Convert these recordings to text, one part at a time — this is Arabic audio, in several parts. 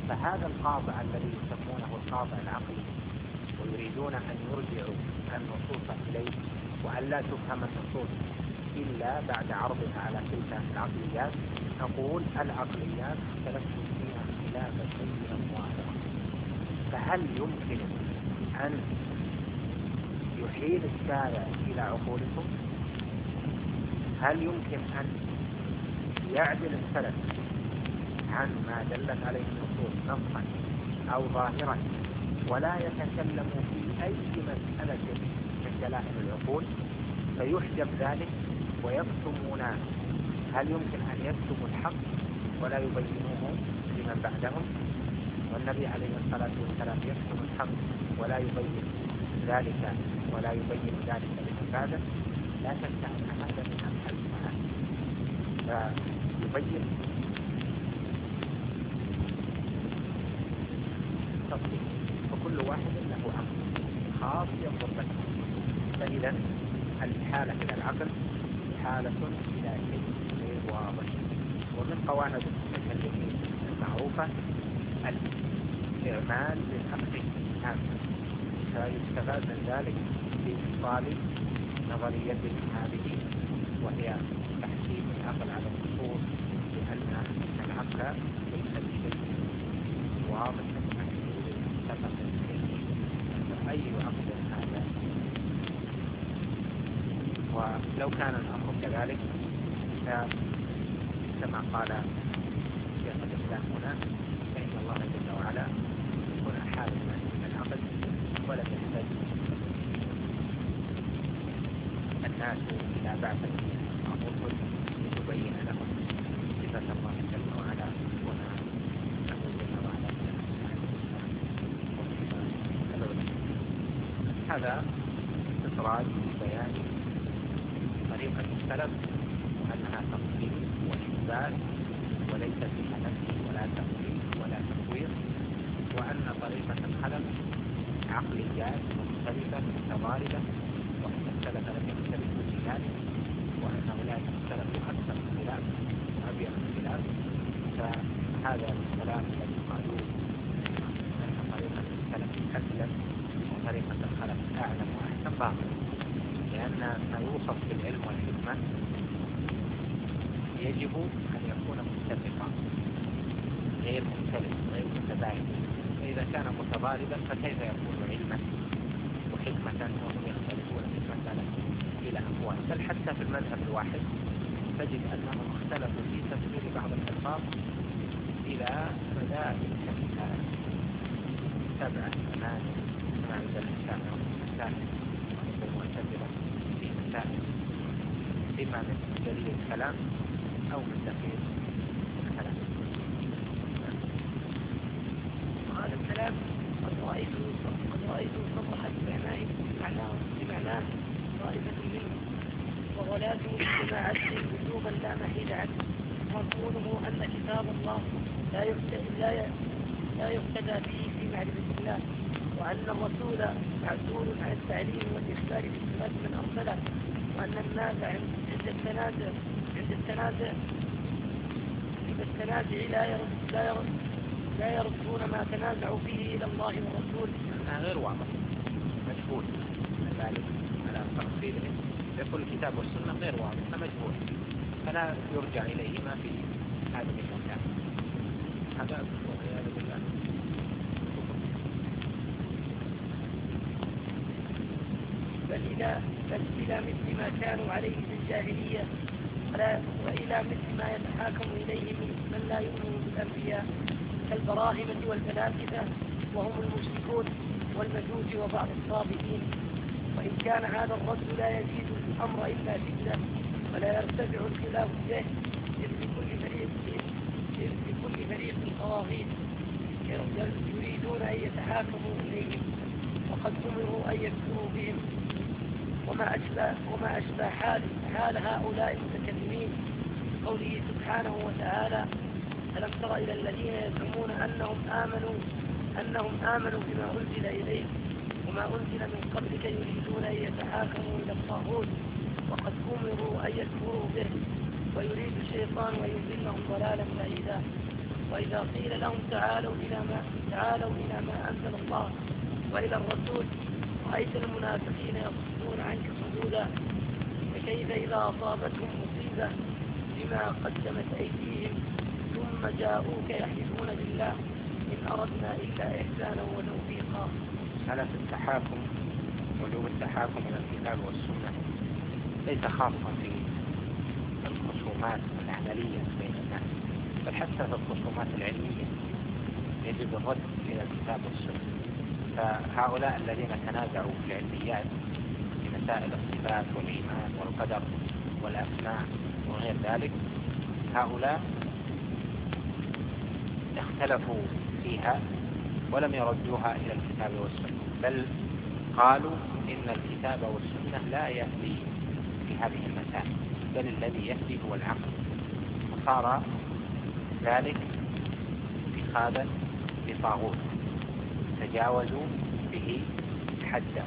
فهذا القاطع الذي يسمونه القاطع العقلي ويريدون أن يرجعوا النصوص إليه وأن لا تفهم النصوص إلا بعد عرضها على تلك العقليات، نقول العقليات اختلفتم فيها خلافا بينا ظاهرا، فهل يمكن أن يحيل الشارع إلى عقولكم؟ هل يمكن أن يعدل السلف عن ما دلت عليه النصوص نصا أو ظاهرا ولا يتكلم في أي مسألة من دلائل العقول فيحجب ذلك ويكتمون؟ هل يمكن أن يكتموا الحق ولا يبينوه لمن بعدهم؟ والنبي عليه الصلاة والسلام يكتم الحق ولا يبين ذلك لمن بعده؟ لا شك أن هذا من أمثل المعاني، فيبين تفصيل، فكل واحد له عقل خاص ينظر له. فإذا الحالة إلى العقل حالة إلى شيء غير واضح. ومن قواعد المتكلمين المعروفة الإعمال للعقل العام، فيستفاد من ذلك بإبطال نظرية هذه وهي تحكيم العقل على النصوص، لأن العقل ليس بشيء واضح متفق عليه، فأي عقل هذا؟ ولو كان الأمر كذلك كما قال شيخ الإسلام هنا، فإن الله جل وعلا هنا حال من العقل ولا تحتاج الناس إلى بعثة الرسل لتبين لهم صفة الله جل وعلا هنا نقول جل وعلا هذا استطراد بيان طريقة السلف وأنها تفصيل وإثبات وليس فيها نفي ولا تفصيل ولا تفويض، وأن طريقة الخلف عقليات مختلفة متضاربة وأن السلف لم يختلفوا في ذلك، وأن أولئك السلف أكثر اختلاف وأبيض اختلاف. فهذا الكلام الذي قالوه أن طريقة السلف أسلم وطريقة الخلف أعلم وأحسن باطل، لأن ما يوصف بالعلم والحكمة يجب أن يكون متفقا غير مختلف غير متباين، فإذا كان متضاربا فكيف يكون علما وحكمة وهم يختلفون في المسألة إلى أقوال؟ بل حتى في المذهب الواحد تجد أنهم اختلفوا في تفسير بعض الألفاظ إلى مذاهب شتى 7 8 كما عند الشافعي والمالكي والمعتزلة في مسائل إما من دليل الكلام أو من دليل الكلام. وهذا الكلام قد رأيته صرحت بمعناه طائفة منه، وهو لازم لجماعته وجوبا لا محيد عنه، مضمونه أن كتاب الله لا يقتدى به في معرفة الله، وأن الرسول معزول عن التعليم والإخبار بصفات من أرسله، وأن الناس عند التنازع لا يردون ما تنازعوا فيه إلى الله والرسول. غير واضح مجهول ذلك على تفصيله، يقول الكتاب والسنة غير واضح مجهول، فلا يرجع إليه ما في هذه المكان. هذا والعياذ بالله. بل إلى مثل ما كانوا عليه في الجاهلية، وإلى مثل ما يتحاكم إليه من لا يؤمن بالأنبياء كالبراهمة والفلاسفة وهم المشركون والمجوس وبعض الصابئين. وإن كان هذا الرد لا يزيد الأمر إلا شدة ولا يرتفع الخلاف به، إذ لكل فريق طواغيت يريدون أن يتحاكموا إليهم، وقد أمروا أن يكفروا بهم. وما أشبه حال هؤلاء المتكلمين قوله سبحانه وتعالى: ألم تر إلى الذين يزعمون أنهم آمنوا بما أنزل إليك وما أنزل من قبلك يريدون أن يتحاكموا إلى الطاغوت وقد أمروا أن يكفروا به ويريد الشيطان أن يضلهم ضلالا بعيدا. وإذا قيل لهم تعالوا إلى ما أنزل الله وإلى الرسول رأيت المنافقين يصدون عنك صدودا. فكيف إذا أصابتهم مصيبة بما قدمت أيديهم ثم جاءوك يحلفون بالله إن أردنا إلا إحسانا وتوفيقا. مسألة التحاكم، وجوب التحاكم إلى الكتاب والسنة ليس خاصا في الخصومات العملية بين الناس، بل حتى في الخصومات العلمية يجب الرد إلى الكتاب والسنة. فهؤلاء الذين تنازعوا في العلميات في مسائل الصفات والإيمان والقدر والأسماء وغير ذلك، هؤلاء اختلفوا فيها ولم يردوها إلى الكتاب والسنة، بل قالوا إن الكتاب والسنة لا يهدي في هذه المسائل، بل الذي يهدي هو العقل. وصار ذلك اتخاذا لطاغوت تجاوزوا به حده.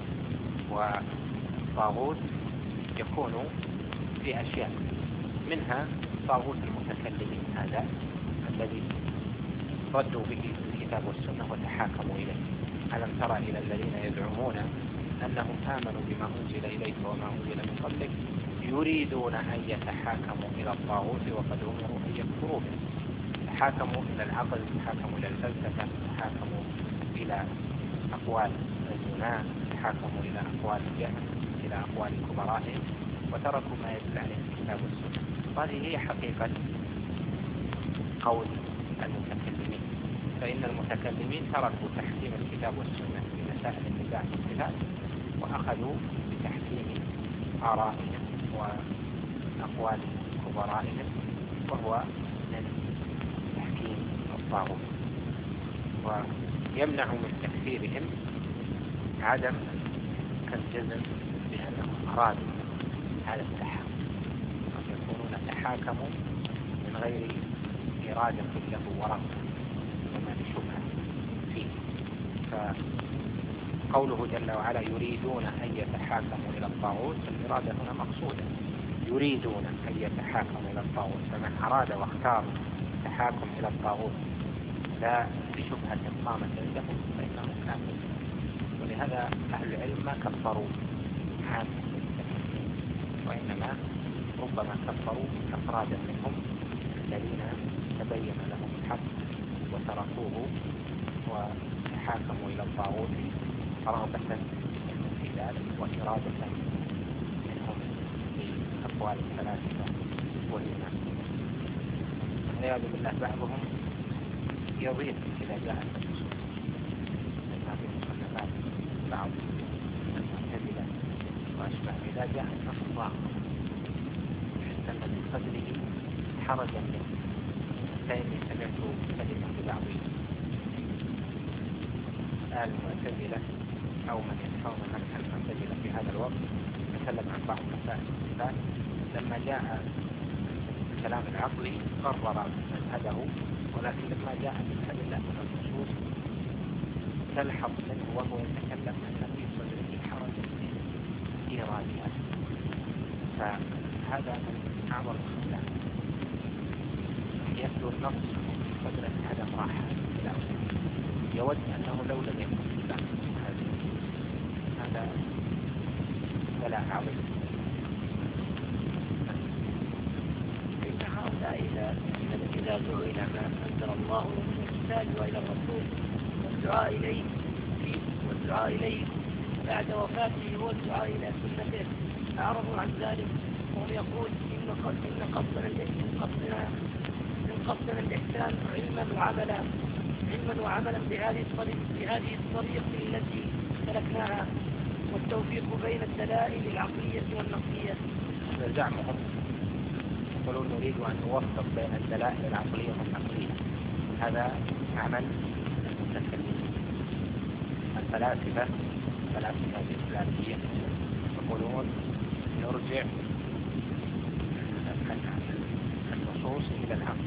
والطاغوت يكون في أشياء، منها طاغوت المتكلمين هذا الذي ردوا به الكتاب والسنة وتحاكموا إليه. ألم ترى إلى الذين يزعمون أنهم آمنوا بما أنزل إليك وما أنزل من قبلك يريدون أن يتحاكموا إلى الطاغوت وقد أمروا أن يكفروا به. تحاكموا إلى العقل، تحاكموا إلى الفلسفة، تحاكموا إلى أقوال اليونان، تحاكموا إلى أقوال الجهل، إلى أقوال كبرائهم، وتركوا ما يدل عليه الكتاب والسنة. وهذه هي حقيقة قول المتكلمين. فإن المتكلمين تركوا تحكيم الكتاب والسنة في مسائل النزاع في الصفات، وأخذوا بتحكيم آرائهم وأقوال كبرائهم، وهو من تحكيم الطاغوت. ويمنع من تكفيرهم عدم الجزم بأنهم أرادوا هذا التحاكم، قد يكونون تحاكموا من غير إرادة له ورغبة وما لشبهة فيه. فقوله جل وعلا يريدون أن يتحاكموا إلى الطاغوت، الإرادة هنا مقصودة، يريدون أن يتحاكموا إلى الطاغوت. فمن أراد واختار التحاكم إلى الطاغوت لا بشبهة قامت عنده فإنه كافر. ولهذا أهل العلم ما كفروا عامة المتكلمين، وإنما ربما كفروا أفرادا منهم الذين تبين لهم الحق وتركوه وتحاكموا إلى الطاغوت رغبة منهم في ذلك وإرادة منهم في أقوال الفلاسفة واليونان. والعياذ بالله بعضهم يضيق إذا جاءت النصوص من هذه المصنفات، بعض المعتزلة وأشباه، إذا جاء النص ضاق حتى أن من صدره حرجا منه. فإني سمعت كلمة ببعض المعتزلة أو من يدفعون منحى المعتزلة في هذا الوقت يتكلم عن بعض مسائل الصفات، لما جاء الكلام العقلي قرر مذهبه، ولكن لما جاء بالأدلة من النصوص تلحظ منه وهو يتكلم أن في صدره حرج من إيرادها. فهذا من أعظم الخلاف، يتلو النص في صدره عدم راحة لا يود أنه لو لم يكن لا هذا ولا عظيم. إن هؤلاء إذا دعوا إلى ما أنزل الله من الكتاب وإلى الرسول والدعاء إليه بعد وفاته هو الدعاء إلى سنته أعرضوا عن ذلك، وهم يقول إن قصدنا الإحسان علما وعملا بهذه الطريقة التي سلكناها، والتوفيق بين الدلائل العقلية والنقلية. زعمهم يقولون نريد أن نوفق بين الدلائل العقلية والنقلية، هذا عمل المتكلمين. الفلاسفة الإسلامية يقولون نرجع النصوص إلى العقل،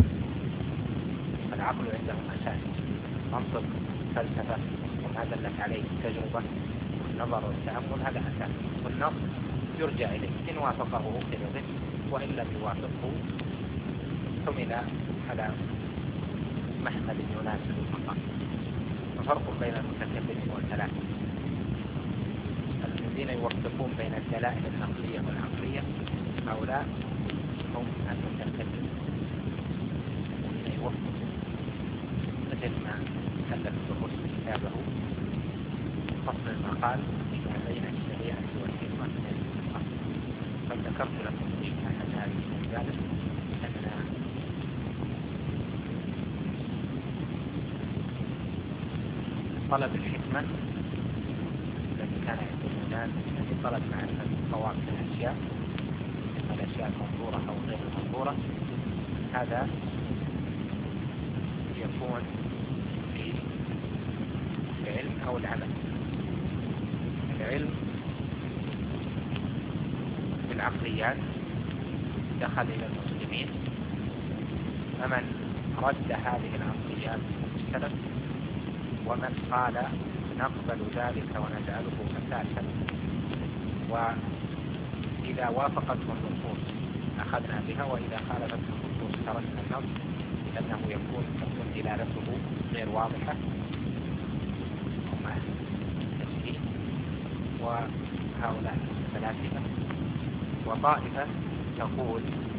العقل عندهم أساس، منطق، فلسفة وما دلت عليه التجربة والنظر والتأمل، هذا أساس، والنص يرجع إليه، إن وافقه أخذ به وإن لم يوافقه حمل على محمل يناسب المقام. وفرق بين المتكلم والكلام. الذين يوفقون بين الدلائل النقلية والعقلية هؤلاء هم المتكلم، الذين يوفقون مثل ما ألف الرشد كتابه فصل المقال فيما بين الشريعة والحكمة من المقال. قد ذكرت لكم في أحد هذه المجالس أن طلب الحكمة الذي كان عند اليونان الذي طلب معرفة صواب الأشياء، الأشياء المنظورة أو غير المنظورة، هذا يكون في العلم أو العمل. العلم بالعقليات دخل إلى المسلمين، فمن رد هذه العقليات السلف، ومن قال نقبل ذلك ونجعله أساسا، وإذا وافقته النصوص أخذنا بها، وإذا خالفته النصوص تركنا النص لأنه يكون دلالته غير واضحة. هم أهل التشريع، وهؤلاء الفلاسفة. وطائفة تقول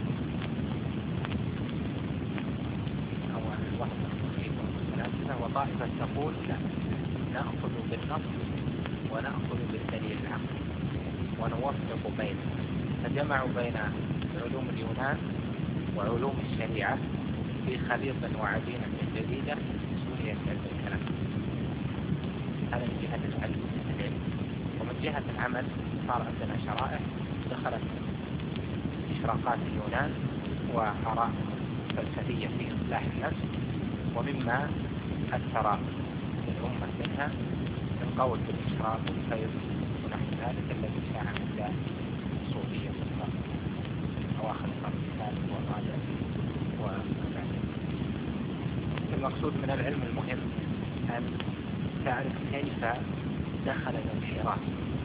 أو الوحدة والفلاسفة، وطائفة تقول لا، نأخذ بالنص ونأخذ بالدليل العقلي ونوفق بينهم، فجمعوا بين علوم اليونان وعلوم الشريعة في خليط وعجينة جديدة سميت علم الكلام. هذا من جهة العلم. ومن جهة العمل صار عندنا شرائع دخلت إشراقات اليونان وآراء فلسفية في إصلاح النفس، ومما أثر الأمة منها القول بالإشراق والخير ونحو ذلك الذي شاع عند الصوفية في أواخر القرن الثالث والرابع وبعد. المقصود من العلم المهم أن تعرف كيف دخل الانحراف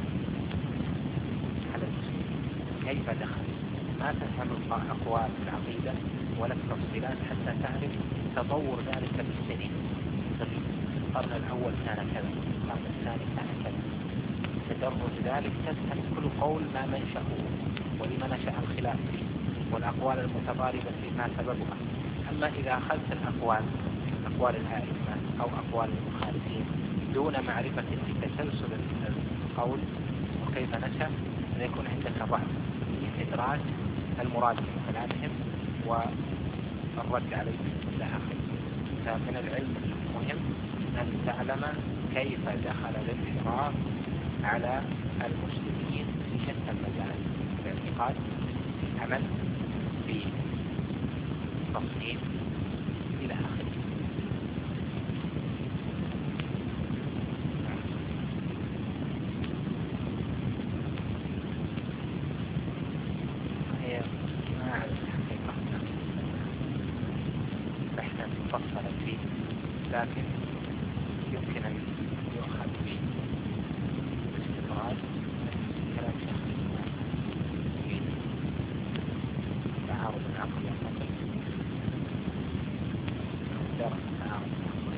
على المسلمين، كيف دخل. ما تفهم أقوال العقيدة ولا التفصيلات حتى تعرف تطور ذلك بالسنين. القرن الأول كان كذا، القرن الثاني كان كذا، تدرج ذلك تفهم كل قول ما منشأه ولما نشأ الخلاف فيه، والأقوال المتضاربة فيما سببها. أما إذا أخذت الأقوال، أقوال الأئمة أو أقوال المخالفين دون معرفة تسلسل القول وكيف نشأ، سيكون عندك ضعف في إدراك المراد من كلامهم والرد عليهم إلى آخره. فمن العلم المهم أن تعلم كيف دخل الانحراف على المسلمين في شتى المجالات، في الاعتقاد، في العمل، في التصنيف إلى آخره. هي ما أعرف الحقيقة بحثا مفصلا فيه، لكن يمكن أن يؤخذ باستطراد كلام شيخ الإسلام في تعارض العقل والنقل أو درس تعارض العقل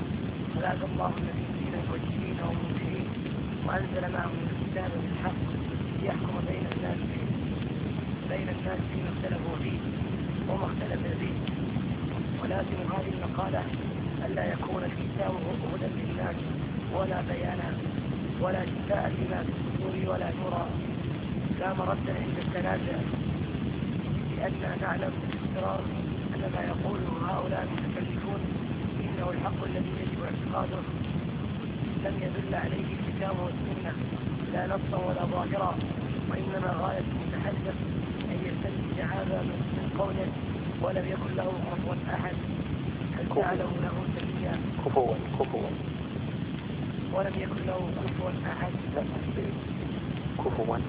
فلاذ الله النبيين والمبشرين والمنذرين وأنزل معهم الكتاب بالحق ليحكم بين الناس فيما اختلفوا فيه وما اختلف فيه. ولازم هذه المقالة ألا يكون الكتاب هدى للناس ولا بيانا ولا شفاء لما في الصدور ولا نورا، لا مرد عند التنازع، لأننا نعلم باستقرار أن ما يقوله هؤلاء المتكلفون إنه الحق الذي يجب اعتقاده لم يدل عليه الكتاب والسنة لا نصا ولا ظاهرا، وإنما غاية المتحدث أن يستنتج هذا من قوله ولم يكن له كفوا أحد. هل جعله له سميا كفوا ولم يكن له كفوا أحد؟ كفوا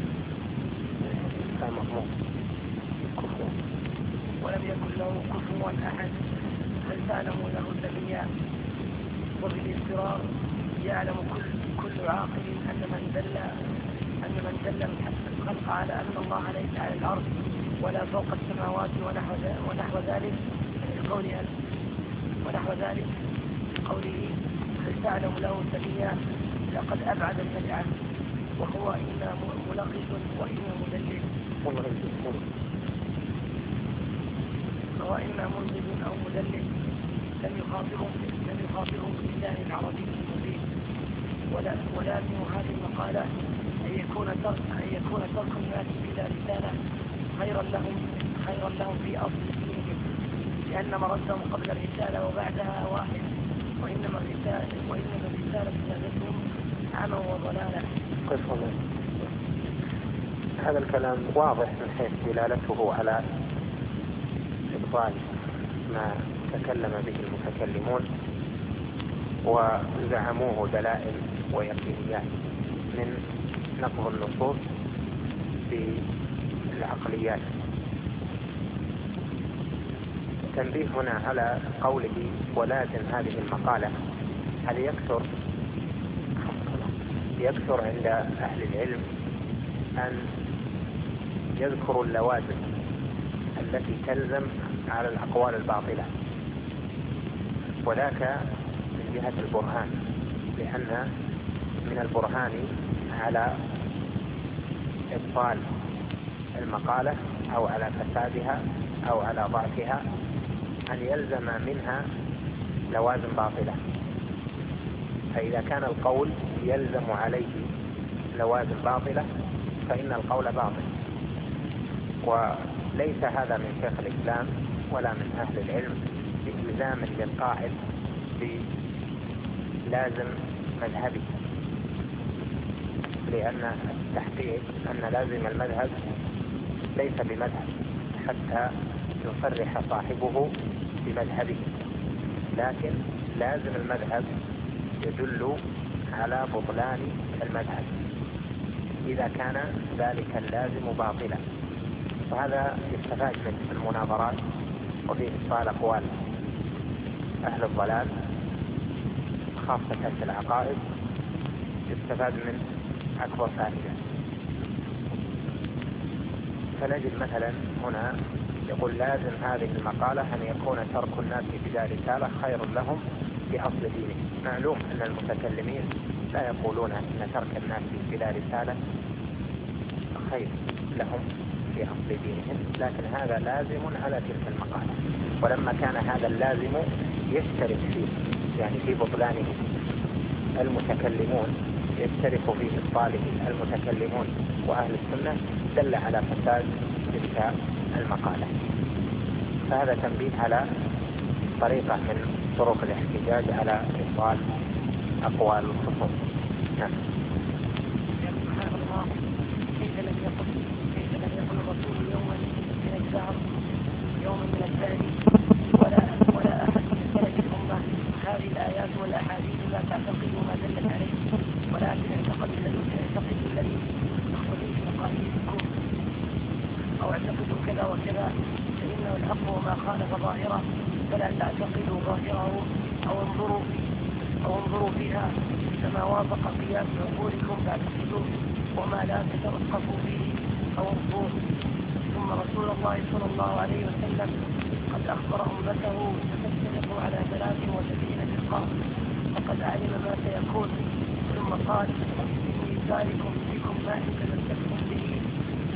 مضمون كفوا ولم يكن له كفوا أحد. هل تعلم له سميا؟ وبالاضطرار يعلم كل عاقل أن من دل الخلق على أن الله ليس على الأرض ولا فوق السماوات ونحو ذلك قوله هل تعلم له سميا لقد أبعد البدعة، وهو إما ملغز وإما مدلل، وإما ملغز أو مدلل. لم يخاطبهم بالله العربي المبين. ولازم هذه المقالة أن يكون ترك الناس بلا رسالة خيرا لهم في أصل دينهم، لأن مردهم قبل الرسالة وبعدها واحد، وإنما الرسالة زادتهم عمى وضلالة. هذا الكلام واضح من حيث دلالته على إبطال ما تكلم به المتكلمون وزعموه دلائل ويقينيات من نقض النصوص بالعقليات. تنبيه هنا على قوله ولازم هذه المقالة. هل يكثر عند أهل العلم أن يذكروا اللوازم التي تلزم على الأقوال الباطلة، وذاك من جهة البرهان، لأن من البرهان على إبطال المقالة أو على فسادها أو على ضعفها أن يلزم منها لوازم باطلة. فإذا كان القول يلزم عليه لوازم باطلة فإن القول باطل. وليس هذا من شيخ الإسلام ولا من أهل العلم بإلزام للقائل بلازم مذهبي، لأن التحقيق أن لازم المذهب ليس بمذهب حتى يصرح صاحبه بمذهبه، لكن لازم المذهب يدل على بطلان المذهب إذا كان ذلك اللازم باطلا. وهذا يستفاد من المناظرات وفي إبطال أقوال أهل الضلال خاصة في العقائد، يستفاد من أكبر فائدة. فنجد مثلا هنا يقول لازم هذه المقالة أن يكون ترك الناس بلا رسالة خير لهم في أصل دينهم. معلوم أن المتكلمين لا يقولون أن ترك الناس بلا رسالة خير لهم في أصل دينهم، لكن هذا لازم على تلك المقالة. ولما كان هذا اللازم يشترك فيه، يعني في بطلانه المتكلمون، يشترك في إبطاله المتكلمون وأهل السنة، دل على فساد تلك المقالة. فهذا تنبيه على طريقة من طرق الاحتجاج على إبطال أقوال الخصوم. نعم. سبحان الله، كيف لم يقل الرسول يوما من الدهر ولا أحد من سلف الأمة هذه الآيات والأحاديث لا تعتقد ما دلت عليه، ولكن اعتقد الذي تخرجون في مقاييسكم أو اعتقدوا كذا وكذا، فإنه الحق وما خالف ظاهره فلا تعتقدوا ظاهره أو انظروا فيها كما وافق قياس عقولكم فاعتقدوه، وما لا تتوقفوا فيه أو انظروا. ثم رسول الله صلى الله عليه وسلم قد أخبر أمته ستفترق على 73 فرقة، فقد علم ما سيكون، ثم قال إني تارك فيكم ما إن تمسكتم به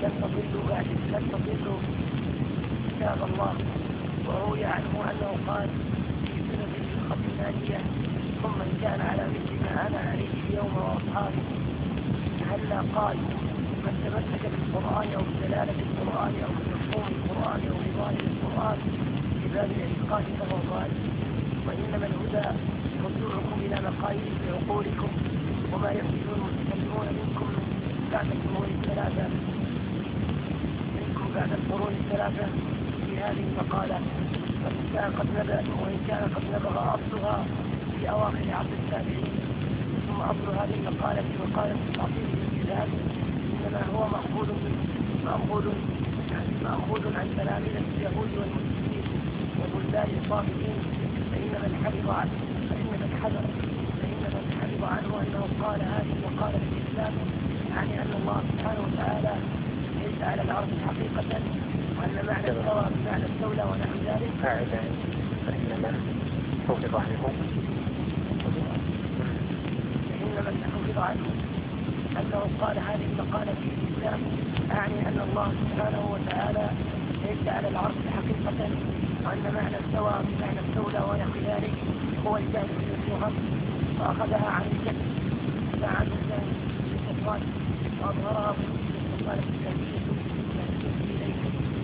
لن تضلوا كتاب الله. وروي عنه أنه قال في سنة الخطمانية: ثم من كان على مثل ما أنا عليه اليوم وأصحابي. هلا قال: من تمسك بالقرآن أو بدلالة القرآن أو بمفهوم القرآن أو بظاهر القرآن في باب الاعتقاد فهو ضال. وإنما الهدى رجوعكم إلى مقاييس بعقولكم وما يحدث المتكلمون منكم بعد القرون الثلاثة في هذه المقالة، وإن كان قد نبغ أصلها في أواخر عصر التابعين. ثم أصل هذه المقالة مقالة التعطيل والاجتهاد إنما هو مأخوذ عن تلاميذ اليهود والمشركين وبلدان الصابئين. فإن من حفظ عنه أنه قال هذه المقالة في الإسلام يعني أن الله سبحانه وتعالى ليس على العرش حقيقة، وأن معنى الثوى بمعنى الدولة ونحو ذلك. فإن من حفظ عنه أنه قال هذه المقالة في الإسلام يعني أن الله سبحانه وتعالى ليس على العرش حقيقة، وأن معنى الثوى بمعنى الدولة ونحو ذلك هو الجهل بالفهم، فأخذها عن الجهل لا عن الجهل بالكفران، وأظهرها في المقالة الثانية إليه.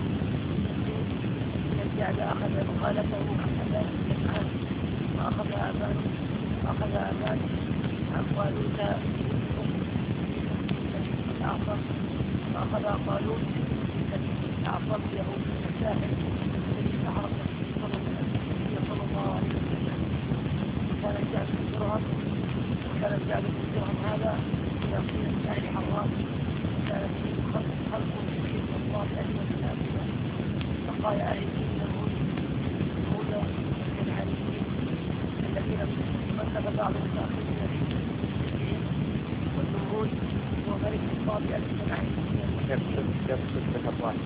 إن الجهل أخذ مقالته عن أبان الجمعان وأخذ أبان عن طالوت الأعصر، وأخذ طالوت الأعصر يهود الساحر الذي سحر النبي صلى الله عليه وسلم. كان الجهل في الدرهم هذا من أصيل الساحر حرام. كان فيه خلق كبير من الله أجمل الآخرة بقايا أهل الدين الهود الكنعانيين الذين مثل بعض المتأخرين فيهم، والنمرود هو ملك الطابع الكنعانيين يقصد بالأطلاق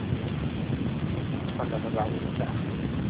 مثل بعض المتأخرين.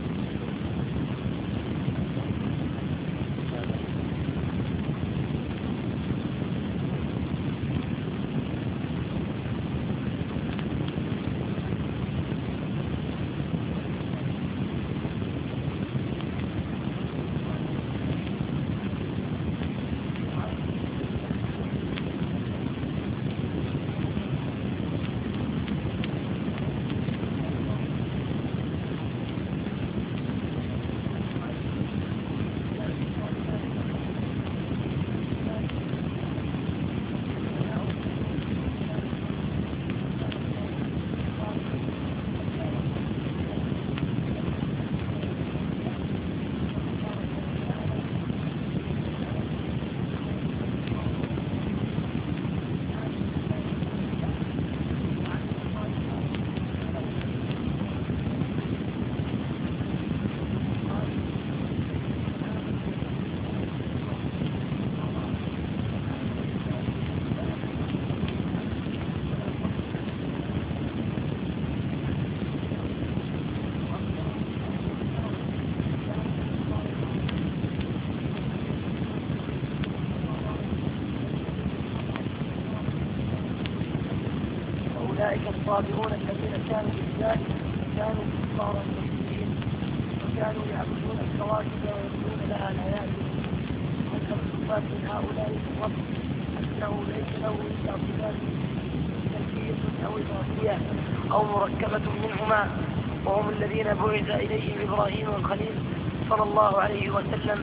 الصابرون الذين كانوا بذلك كانوا كفارا مسلمين وكانوا يعبدون الكواكب ويقولون لها ليالي. وكم صفات من هؤلاء الرب انه ليس له الا صفات سلبيه او اضافيه او مركبه منهما، وهم الذين بعث اليهم ابراهيم الخليل صلى الله عليه وسلم.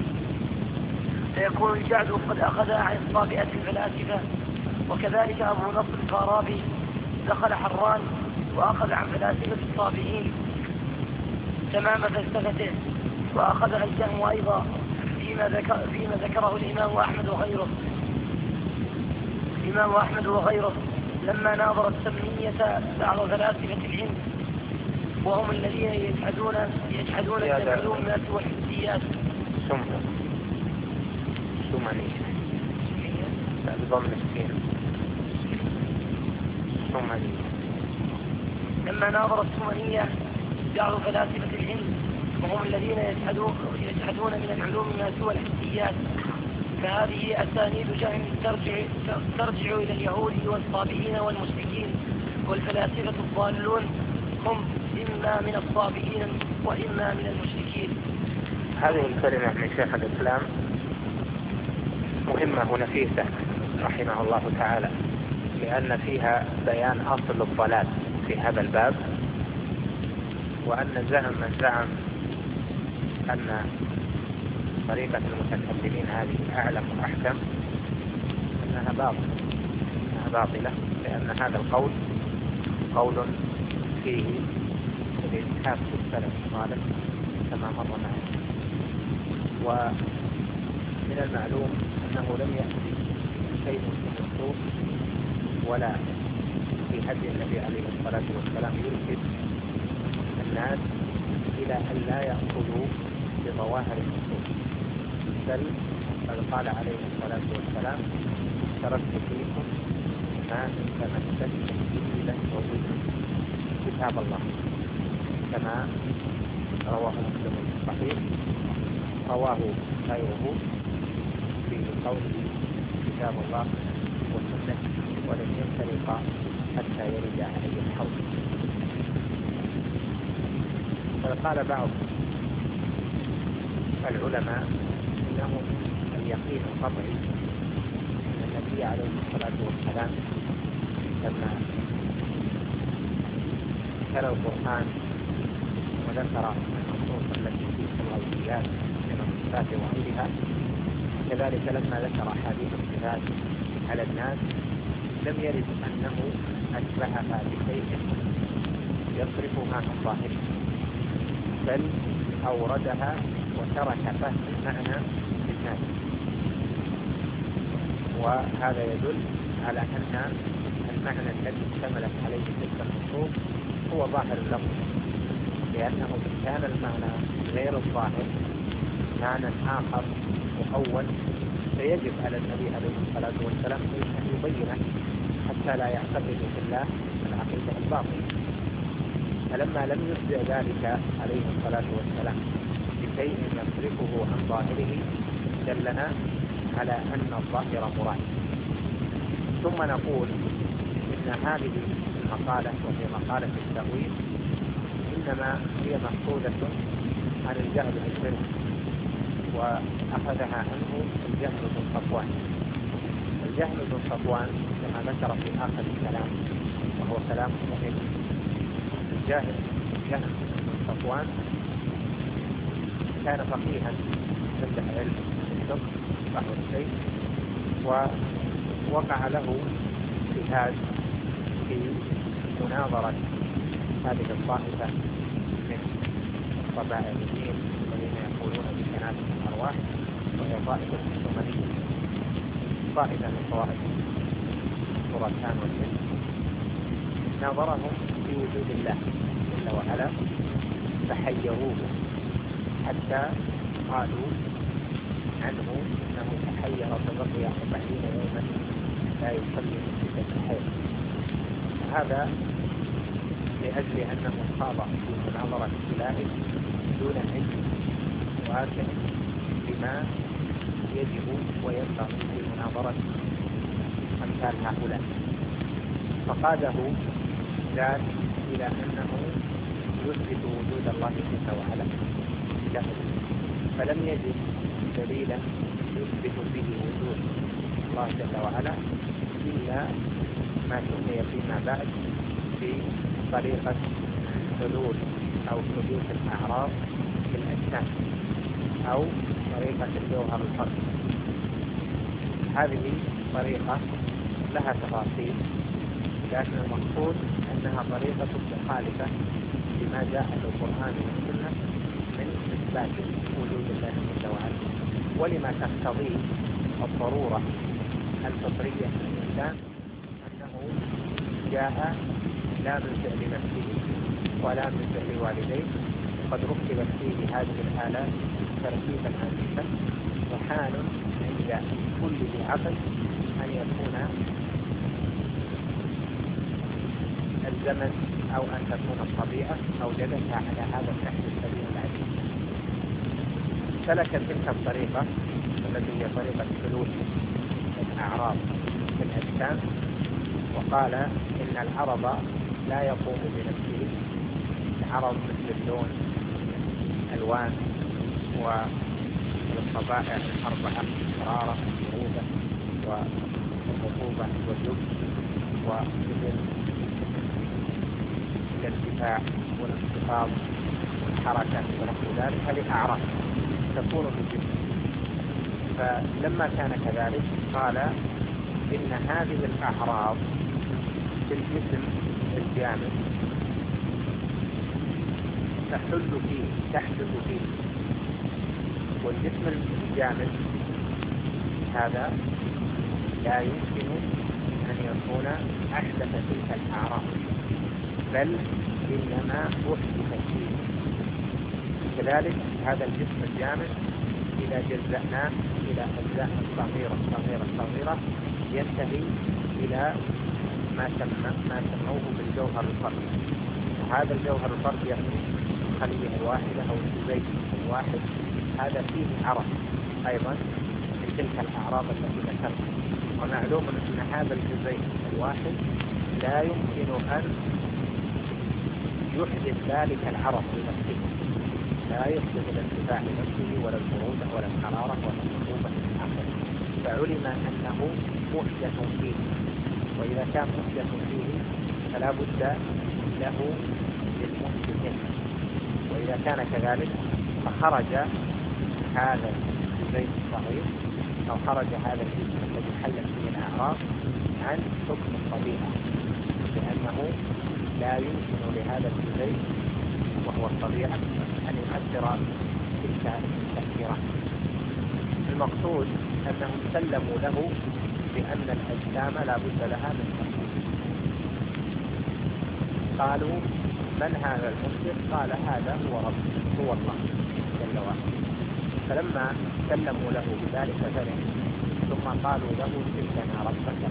فيكون الجعد قد اخذ عن الصابئه الفلاسفه. وكذلك ابو نصر الفارابي دخل حران وأخذ عن فلاسفة الصابئين تمام فلسفته، وأخذها الجهم أيضا فيما ذكره الإمام أحمد وغيره لما ناظر السمنية بعض فلاسفة الهند، وهم الذين يجحدون العلوم والحسيات. لما ناظر السمنية بعض فلاسفة الهند وهم الذين يجحدون من العلوم ما سوى الحسيات، فهذه أسانيد جهم ترجع إلى اليهود والصابئين والمشركين، والفلاسفة الضالون هم إما من الصابئين وإما من المشركين. هذه الكلمة من شيخ الإسلام مهمة ونفيسة رحمه الله تعالى، لأن فيها بيان أصل الضلال في هذا الباب، وأن من زعم أن طريقة المتكلمين هذه أعلم وأحكم أنها باطلة، لأن هذا القول قول فيه الإنحاف بالسلف الصالح كما مر معنا. ومن المعلوم أنه لم يأتي شيء في النصوص ولا في هدي النبي عليه الصلاة والسلام يرشد الناس إلى أن لا يأخذوا بظواهر النصوص، بل قد قال عليه الصلاة والسلام: تركت فيكم ما إن تمسكتم به لن تضلوا كتاب الله، كما رواه مسلم في الصحيح، رواه غيره في قوله كتاب الله والسنة ولن يفترقا حتى يرد عليه الحوض. فقال بعض العلماء إنه اليقين القطعي أن النبي عليه الصلاة والسلام لما تلا القرآن وذكر النصوص التي في الصلاويات من الصفات وغيرها، كذلك لما ذكر أحاديث الصفات على الناس لم يرد أنه أشبهها بشيء يصرفها عن ظاهره، بل أوردها وترك فهم المعنى للناس. وهذا يدل على أن المعنى الذي اشتملت عليه تلك النصوص هو ظاهر اللفظ، لأنه إن كان المعنى غير الظاهر معنى آخر مؤول فيجب على النبي عليه الصلاة والسلام أن يبينه حتى لا يعتقد في الله العقيدة الباطلة. فلما لم يبدأ ذلك عليه الصلاة والسلام بشيء يصرفه عن ظاهره دلنا على أن الظاهر مراد. ثم نقول إن هذه المقالة وهي مقالة التأويل إنما هي مأخوذة عن الجهل بالشرك، وأخذها عنه الجهل بن صفوان. الجهل بن صفوان كما ذكر في آخر الكلام وهو كلام مهم، الجهل بن صفوان كان فقيها عنده علم الفقه وهو الشيء، ووقع له اجتهاد في مناظرة هذه الطائفة من الطبائعيين الذين يقولون بتناسخ الأرواح، وهي طائفة السومرية، طائفة من طوائف خراسان والهند. ناظرهم في وجود الله جل وعلا فحيروه حتى قالوا عنه انه تحير فبقي 40 يوما لا يصلي من شدة الحيض. هذا لأجل أنه خاض في مناظرة إلهي دون علم واسع بما يجب وينبغي في مناظرة أمثال هؤلاء، فقاده ذات إلى أنه يثبت وجود الله جل وعلا له، فلم يجد دليلا يثبت به وجود الله جل وعلا إلا ما سمي فيما بعد في طريقة حلول أو حدوث الأعراض في الأجسام أو طريقة الجوهر الفرد. هذه طريقة لها تفاصيل، لكن المقصود أنها طريقة مخالفة لما جاء في القرآن والسنة من إثبات وجود الله جل وعلا، ولما تقتضيه الضرورة الفطرية للإنسان أنه جاء لا من فعل نفسه ولا من فعل والديه، وقد ركبت فيه هذه الآلات تركيبا عزيزا، وحال عند كل ذي عقل أن يكون الزمن أو أن تكون الطبيعة أوجدتها على هذا النحو السليم العزيز. سلك تلك الطريقة التي هي طريقة حلول الأعراض في الأجسام، وقال إن العرض لا يقوم بنفسه، العرض مثل اللون، الألوان، والطبائع الأربعة: الحرارة، البرودة، والرطوبة، واللبس، ومثل الارتفاع والانخفاض والحركة ونحو ذلك. هذه أعراض تكون في الجسم. فلما كان كذلك قال إن هذه الأعراض في الجسم الجامد تحل فيه، تحدث فيه، والجسم الجامد هذا لا يمكن أن يكون أحدث تلك الأعراض، بل إنما أحدث فيه. كذلك هذا الجسم الجامد إذا جزأناه إلى أجزاء صغيرة صغيرة صغيرة ينتهي إلى ما سموه بالجوهر الفردي. وهذا الجوهر الفردي يعني الخلية الواحدة أو الجزيء الواحد، هذا فيه عرض أيضا من تلك الأعراض التي ذكرتها. ومعلوم أن هذا الجزيء الواحد لا يمكن أن يحدث ذلك العرض لنفسه، لا يحدث الارتفاع لنفسه ولا البرودة ولا الحرارة ولا الرطوبة آخره. فعلم أنه محدث فيه، وإذا كان محدث فيه فلا بد له للمحدث. وإذا كان كذلك فخرج هذا الجزيء الصغير أو خرج هذا الجسم الذي حلت فيه الأعراض عن حكم الطبيعة، لأنه لا يمكن لهذا الجزيء وهو الطبيعة أن يؤثر تلك التأثيرات. المقصود أنهم سلموا له بأن الأجسام لا بد لها من تحديث. قالوا: من هذا المحدث؟ قال: هذا هو رب، هو الله جل وعلا. فلما سلموا له بذلك فرح، ثم قالوا له: تلكنا ربك.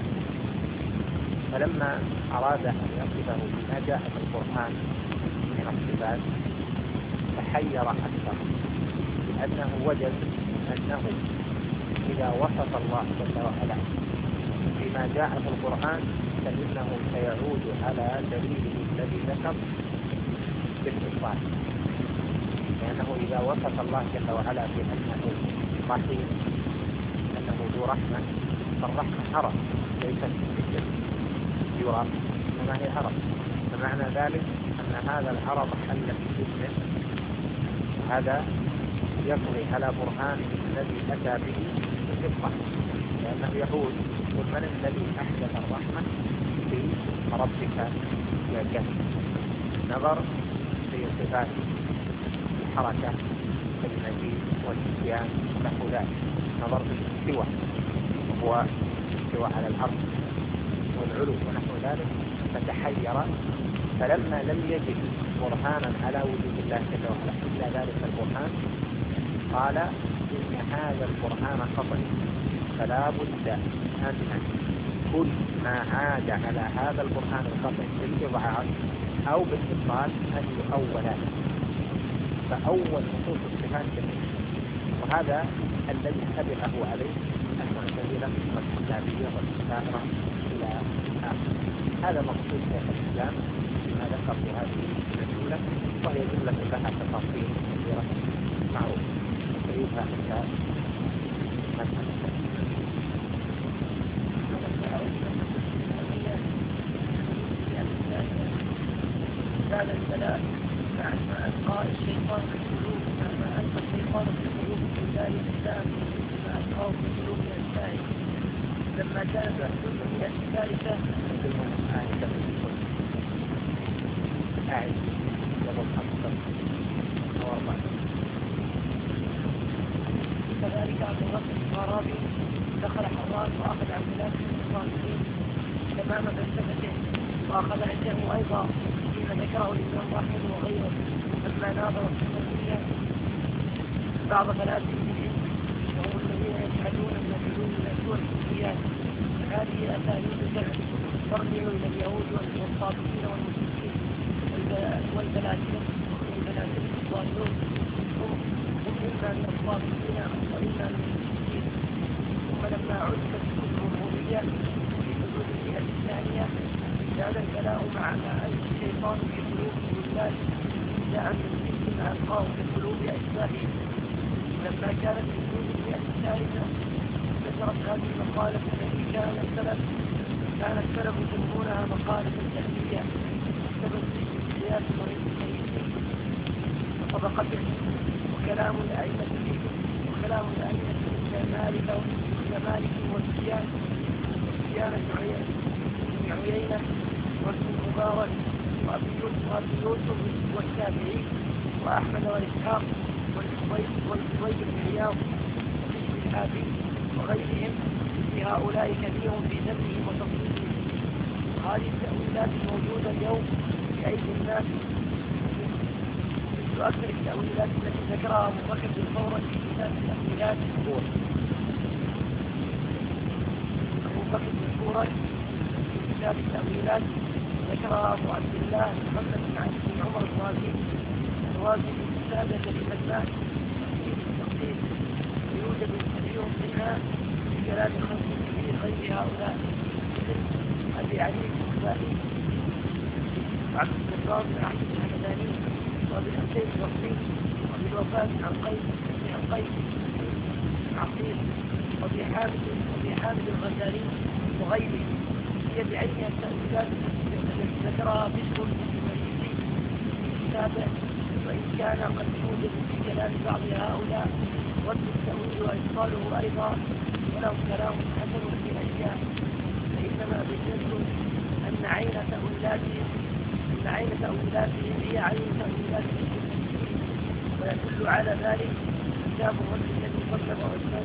فلما أراد أن يصفه بما جاء في القرآن من الصفات تحير أكثر، لأنه وجد أنه إذا وصف الله جل وعلا بما جاء في القرآن فإنه سيعود على دليله الذي ذكر بالإثبات، لأنه إذا وصف الله جل وعلا بأنه رحيم، أنه ذو رحمة، فالرحمة عرض ليست مثل يرى، وما هي عرض. فمعنى ذلك أن هذا العرض حل في جسمه، هذا يقضي على برهانه الذي أتى به بالصدق، لأنه يقول: قل من الذي أحدث الرحمة في ربك يا جهل. نظر في صفات الحركة والمجيء والإتيان ونحو ذلك، نظر في الاستواء وهو الاستواء على الأرض والعلو ونحو ذلك، فتحير. فلما لم يجد برهانا على وجود الله جل وعلا إلا ذلك البرهان، قال: إن هذا البرهان قطعي، فلا بد أن كل ما عاد على هذا البرهان القطعي بالإضعاف أو بالإبطال أن يؤول. فأول نصوص الصفات جميع، وهذا الذي تبعه عليه المعتزلة والكتابية والأشاعرة إلى آخره. هذا مقصود شيخ الإسلام بما ذكر في هذه الجملة، وهي جملة لها تفاصيل كثيرة معروفة وسيوفها حتى مذهب هذا البلاء مع ما ألقى الشيطان في القلوب، مع ما ألقى الشيطان في القلوب في ذلك الإسلام ما ألقاه في قلوب الأجساد. لما كانت الحدود الثالثة كذلك عبد الرب الفارابي دخل حران وأخذ عن ثلاثة الصالحين تمام فلسفته، وأخذ عنده أيضا فيما ذكره الإمام أحمد وغيره لما ناظر السنية بعض فلاسفة وهم الذين يجحدون من الحلول من السور الكليات. هذه أساليب الجهل ترجع إلى اليهود والصابئين والمشركين والبلاسفة الظالمون، هم إما من الصابئين وإما من المشركين. ثم لما عرفت الربوبية في حدود الفئة الثانية زاد الكلام مع ما الشيطان في قلوبهم الناس إلى أن الجن ألقاه في قلوب أشباههم. لما كانت الجنود المئة الثالثة ذكرت هذه المقالة التي كان السلف يسمونها مقالة الجهمية بسبب اختلاف طريق الميتين وطبقته وكلام الأئمة كمالك وسفيان بن عيينة وابن المبارك وأبي يوسف والشافعي وأحمد وإسحاق والزبير بن عياض وبشر الحافي وغيرهم في هؤلاء كثير في ذمهم وتفصيلهم. وهذه التأويلات الموجودة اليوم في أيدي الناس مثل أكثر التأويلات التي ذكرها أبو بكر بن ثورة في كتاب التأويلات في كتاب التأويلات ذكرها أبو عبد الله محمد بن عمر الرازي في كتابه كلمة التقدير ويوجد كثير منها في كلام خلق في غير هؤلاء مثل أبي علي الكوفاني وعبد الجبار بن أحمد الحمداني وأبي الحسين الوصفي وأبي الوفاء بن عقيل بن عقيل وأبي حامد الغزالي وغيره. هي بعينها التأويلات التي ذكرها بشر المريسي في كتابه، وإن كان قد يوجد في كلام بعض هؤلاء رد التأويل وإبطاله أيضا ولو كلام حسن في أشياء، فإنما بينت أن عين تأويلاتهم هي عين تأويلاتهم ويدل على ذلك كتاب الرد الذي صدق عثمان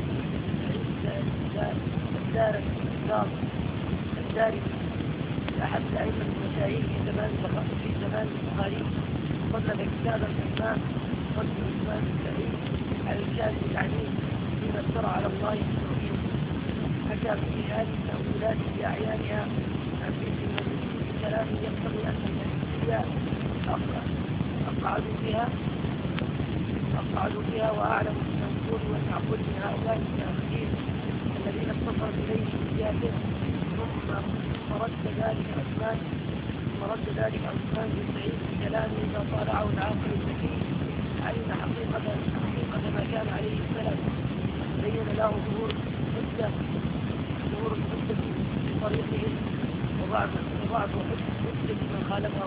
الداري أحد أئمة المشاهير في زمان البخاري صنف كتابا اسمه رد عثمان الداري على الكاذب العنيد فيما افترى على الله التوحيد. حكى فيه هذه التأويلات بأعيانها عن بيت المجلسين بكلام يقتضي أن المجلسية أقعدوا بها وأعلم المنصور والمعقول من هؤلاء المتأخرين الذين اتصل إليه بزياده ثم رد ذلك عثمان بن سعيد بكلامه إذا طالعه العاقل الذكي علم حقيقة ما كان عليه السلف، بين له ظهور الحجة في طريقهم وضعف حجة من خالفه.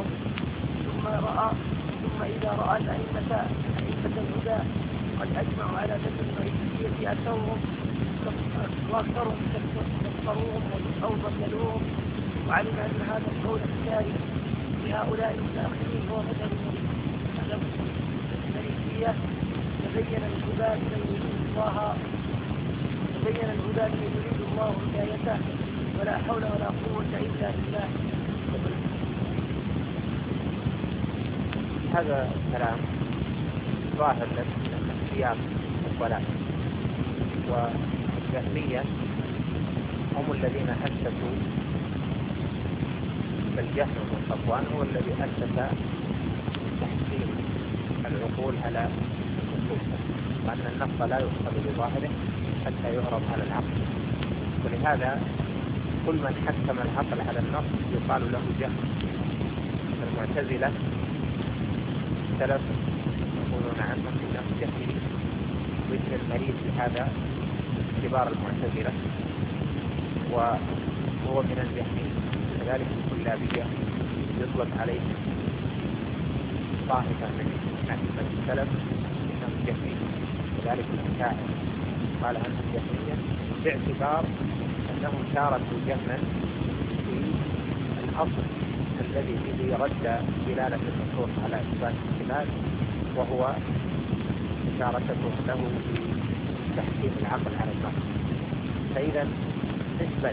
ثم إذا رأى الأئمة الهدى قد أجمعوا على ذات المريسية أتوهم وأكثرهم كفروهم أو ضللوهم، وعلم أن هذا القول الثاني لهؤلاء المتأخرين هو مذهب المريسية. تبين الهدى لمن يريد الله هدايته ولا حول ولا قوة إلا بالله. هذا الكلام ظاهر من السياق والضلال، والجهمية هم الذين أسسوا الجهم بن صفوان هو الذي أسس تحكيم العقول على نصوصها، وأن النص لا يؤخذ بظاهره حتى يعرض على العقل، ولهذا كل من حكم العقل على النص يقال له جهم. المعتزلة السلف يقولون عنهم انهم جهميين، وابن المريد هذا كبار المعتزلة وهو من الجهميين، كذلك الكلابية يطلق عليهم طائفة من أئمة السلف انهم جهميين، كذلك الأشاعرة قال عنهم جهمية باعتبار انهم شاركوا جهما في الأصل الذي به رد دلالة النصوص على إثبات الصفات، وهو مشاركتهم له في تحكيم العقل على النص. فإذا نسبة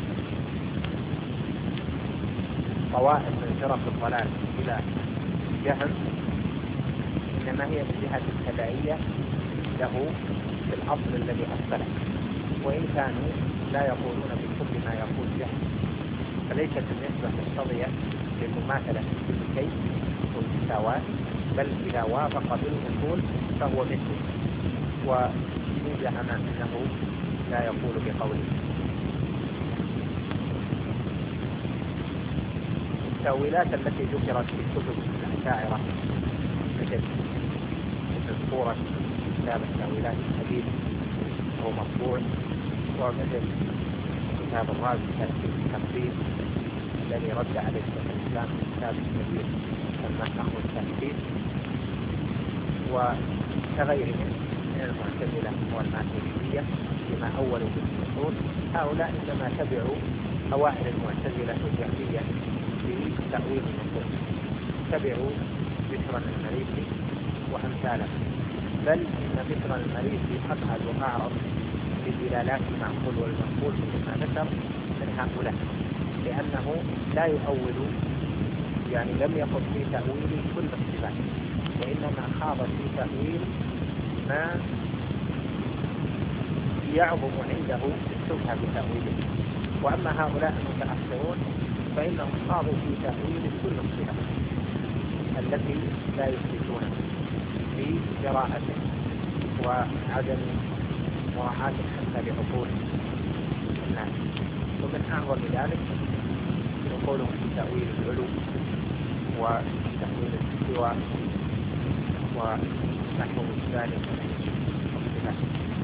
طوائف من فرق الضلال إلى جهم إنما هي من جهة التبعية له في الأصل الذي أصله، وإن كانوا لا يقولون بكل ما يقول جهم، فليست النسبة مقتضية للمماثلة في كل شيء والمساواة، بل إذا وافق بالأصول فهو مثله، وإن زعم أنه لا يقول بقوله. التأويلات التي ذكرت في كتب الأشاعرة مثل صورة كتاب التأويلات الحديث هو مطبوع، ومثل كتاب الرازي في التقريب الذي رد عليه شيخ الإسلام في كتاب الكبير النسخ والتحديث، وكغيرهم من المعتزلة والماتريدية فيما أولوا بالنصوص. هؤلاء إنما تبعوا أوائل المعتزلة الجهمية في تأويل النصوص، تبعوا بشرا المريسي وأمثاله، بل إن بشرا المريسي أبعد وأعرض في دلالات المعقول والمنقول مما ذكر من هؤلاء، لأنه لا يؤول، يعني لم يقل في تأويل كل الصفات، وإنما خاض في تأويل ما يعظم عنده الشبهة بتأويله. وأما هؤلاء المتأخرون فإنهم خاضوا في تأويل كل الصفات التي لا يثبتونها بجراءة وعدم مراعاة حتى لعقول الناس. ومن أعظم ذلك يقولون في تأويل العلو وتأويل الاستواء ونحو ذلك والصفات.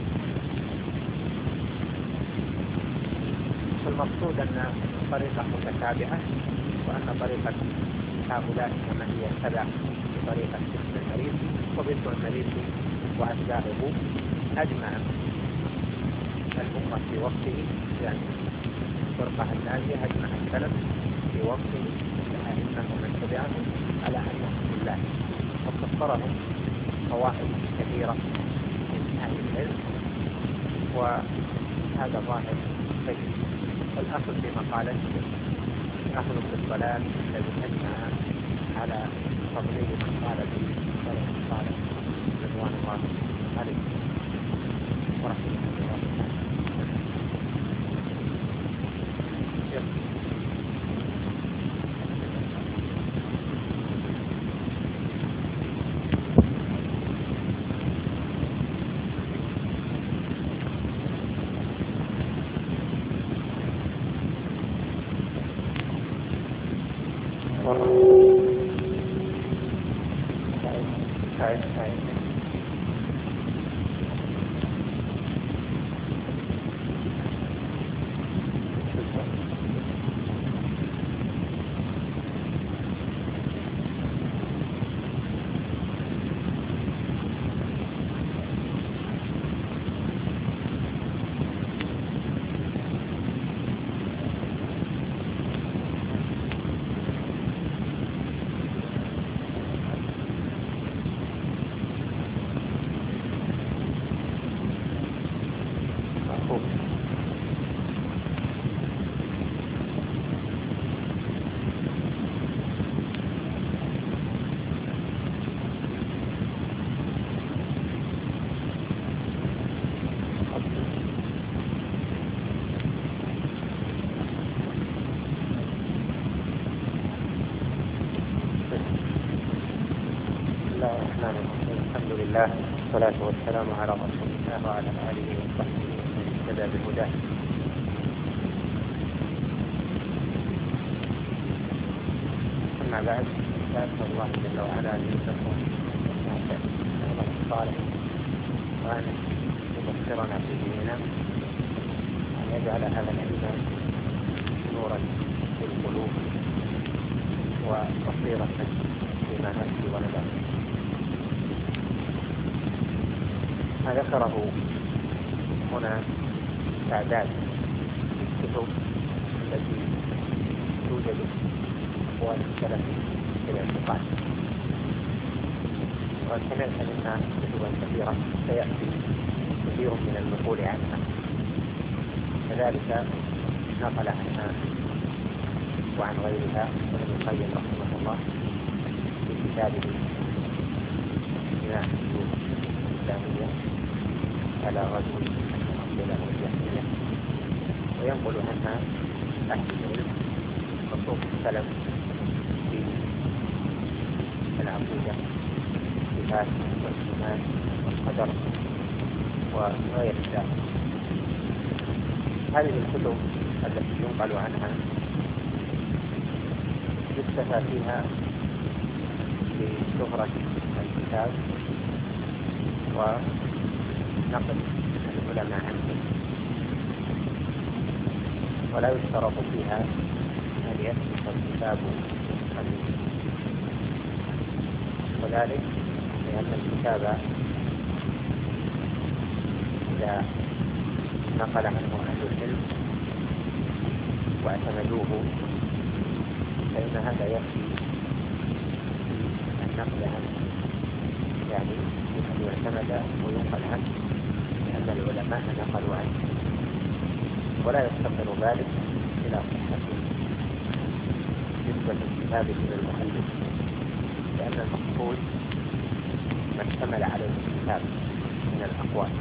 فالمقصود أن الطريقة متتابعة، وأن طريقة هؤلاء إنما هي تبع بطريقة بشر المريسي، وبشر المريسي وأتباعه أجمع الأمة في وقته، يعني الفرقة الناجية أجمع السلف في وقته الأئمة ومن تبعهم على أنهم الله، وكفرهم طوائف كثيرة من أهل العلم، وهذا ظاهر شيء. الأصل في مقالته أخذ بالضلال الذي أجمع على تضليل من قال به ومن قال رضوان الله عليه ورحمه الله. والصلاة والسلام على رسول الله وعلى آله وصحبه ومن اهتدى بهداه. أما بعد، فأسأل الله جل وعلا أن يرزقنا العمل الصالح، وأن يبصرنا في ديننا، وأن يجعل هذا العلم نورا في القلوب وبصيرة فيما نأتي ونبات. ما ذكره هنا تعداد الكتب التي توجد أقوال السلف في الاعتقاد، وسمعت منها كتبا كثيرة سيأتي كثير من النقول عنها، كذلك نقل عنها وعن غيرها ابن القيم رحمه الله في كتابه بناء النصوص الإسلامية على رجل المعتزلة والجهمية، وينقل عنها أهل العلم نصوص السلف في العقيدة والصفات والإيمان والقدر وغير ذلك. هذه الكتب التي ينقل عنها يكتفى فيها بشهرة الكتاب ونقل العلماء عنه، ولا يشترط فيها أن يثبت الكتاب بمصنفه، وذلك لأن الكتاب إذا نقل عنه أهل العلم واعتمدوه فإن هذا يكفي النقل عنه، يعني أن يعتمد وينقل عنه لأن العلماء نقلوا عنه، ولا يفتقر ذلك إلى صحة نسبة الكتاب إلى المؤلف، لأن المقصود ما اشتمل عليه الكتاب من الأقوال،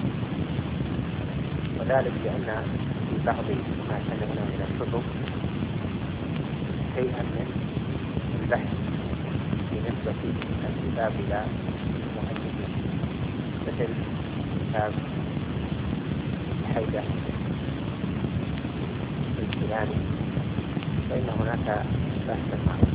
وذلك لأن في بعض ما سمعنا من الكتب شيئا من البحث بنسبة الكتاب إلى المؤلفين، مثل كتاب الحيدة الكيلاني، فإن هناك بحثا معه.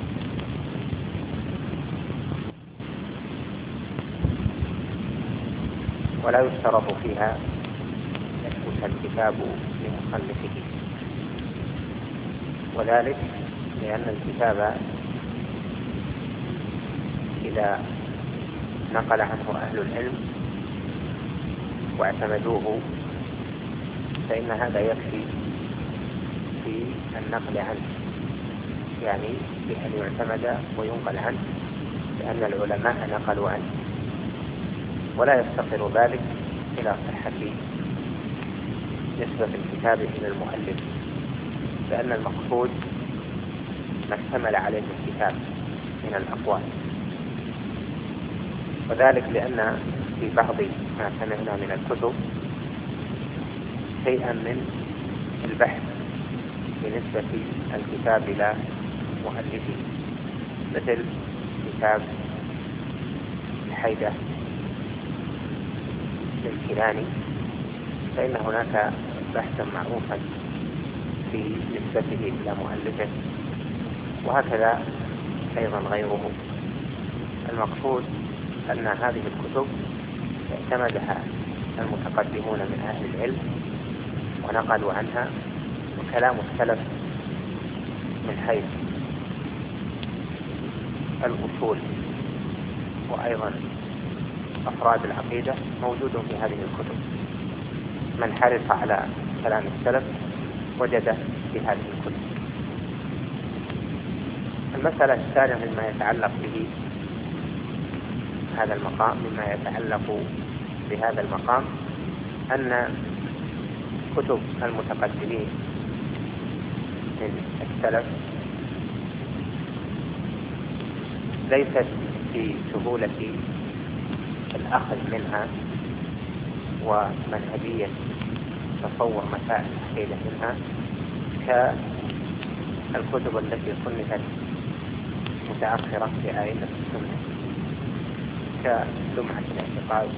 ولا يشترط فيها يثبت الكتاب لمصنفه، وذلك لأن الكتاب إذا نقل عنه أهل العلم واعتمدوه فإن هذا يكفي في النقل عنه، يعني بأن يعتمد وينقل عنه لأن العلماء نقلوا عنه، ولا يفتقر ذلك إلى صحة نسبة الكتاب إلى المؤلف، لأن المقصود ما اشتمل عليه الكتاب من الأقوال، وذلك لأن في بعض ما سمعنا من الكتب شيئا من البحث بنسبة الكتاب إلى مؤلفه، مثل كتاب الحيدة للكيلاني، فإن هناك بحثا معروفا في نسبته إلى مؤلفه، وهكذا أيضا غيره. المقصود أن هذه الكتب اعتمدها المتقدمون من أهل العلم ونقلوا عنها، وكلام السلف من حيث الأصول وأيضا أفراد العقيدة موجود في هذه الكتب. من حرص على كلام السلف وجده في هذه الكتب. المسألة الثانية مما يتعلق به هذا المقام، مما يتعلق بهذا المقام، أن كتب المتقدمين من السلف ليست في سهولة الأخذ منها ومنهجية تصور مسائل العقيدة منها كالكتب التي صنفت متأخرة في أئمة السنة كلمعة الاعتقاد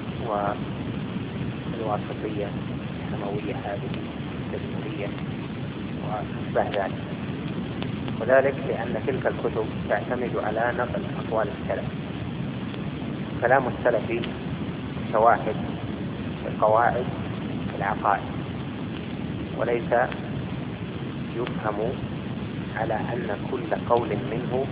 والواسطية الحموية هذه التدمرية وأشبه ذلك، وذلك لأن تلك الكتب تعتمد على نقل أقوال السلف. كلام السلف شواهد القواعد العقائد، وليس يفهم على أن كل قول منه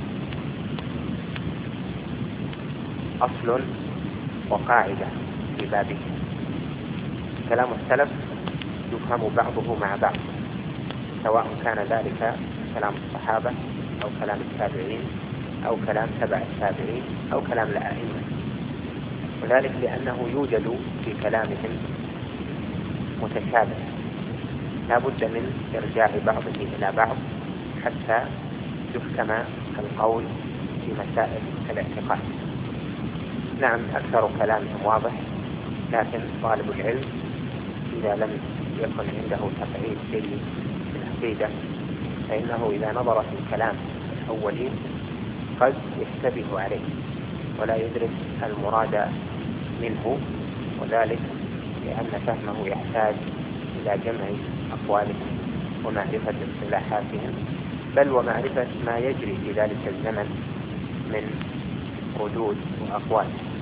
أصل وقاعدة في بابه. كلام السلف يفهم بعضه مع بعض، سواء كان ذلك كلام الصحابة أو كلام التابعين أو كلام تبع التابعين أو كلام الأئمة، وذلك لأنه يوجد في كلامهم متشابه لا بد من إرجاع بعضه إلى بعض حتى يحكم القول في مسائل الاعتقاد. نعم، أكثر كلامهم واضح، لكن طالب العلم إذا لم يكن عنده تقعيد جيد في العقيدة فإنه إذا نظر في كلام الأولين قد يشتبه عليه ولا يدرك المراد منه، وذلك لأن فهمه يحتاج إلى جمع أقوالهم ومعرفة اصطلاحاتهم بل ومعرفة ما يجري في ذلك الزمن من ردود وأقوال.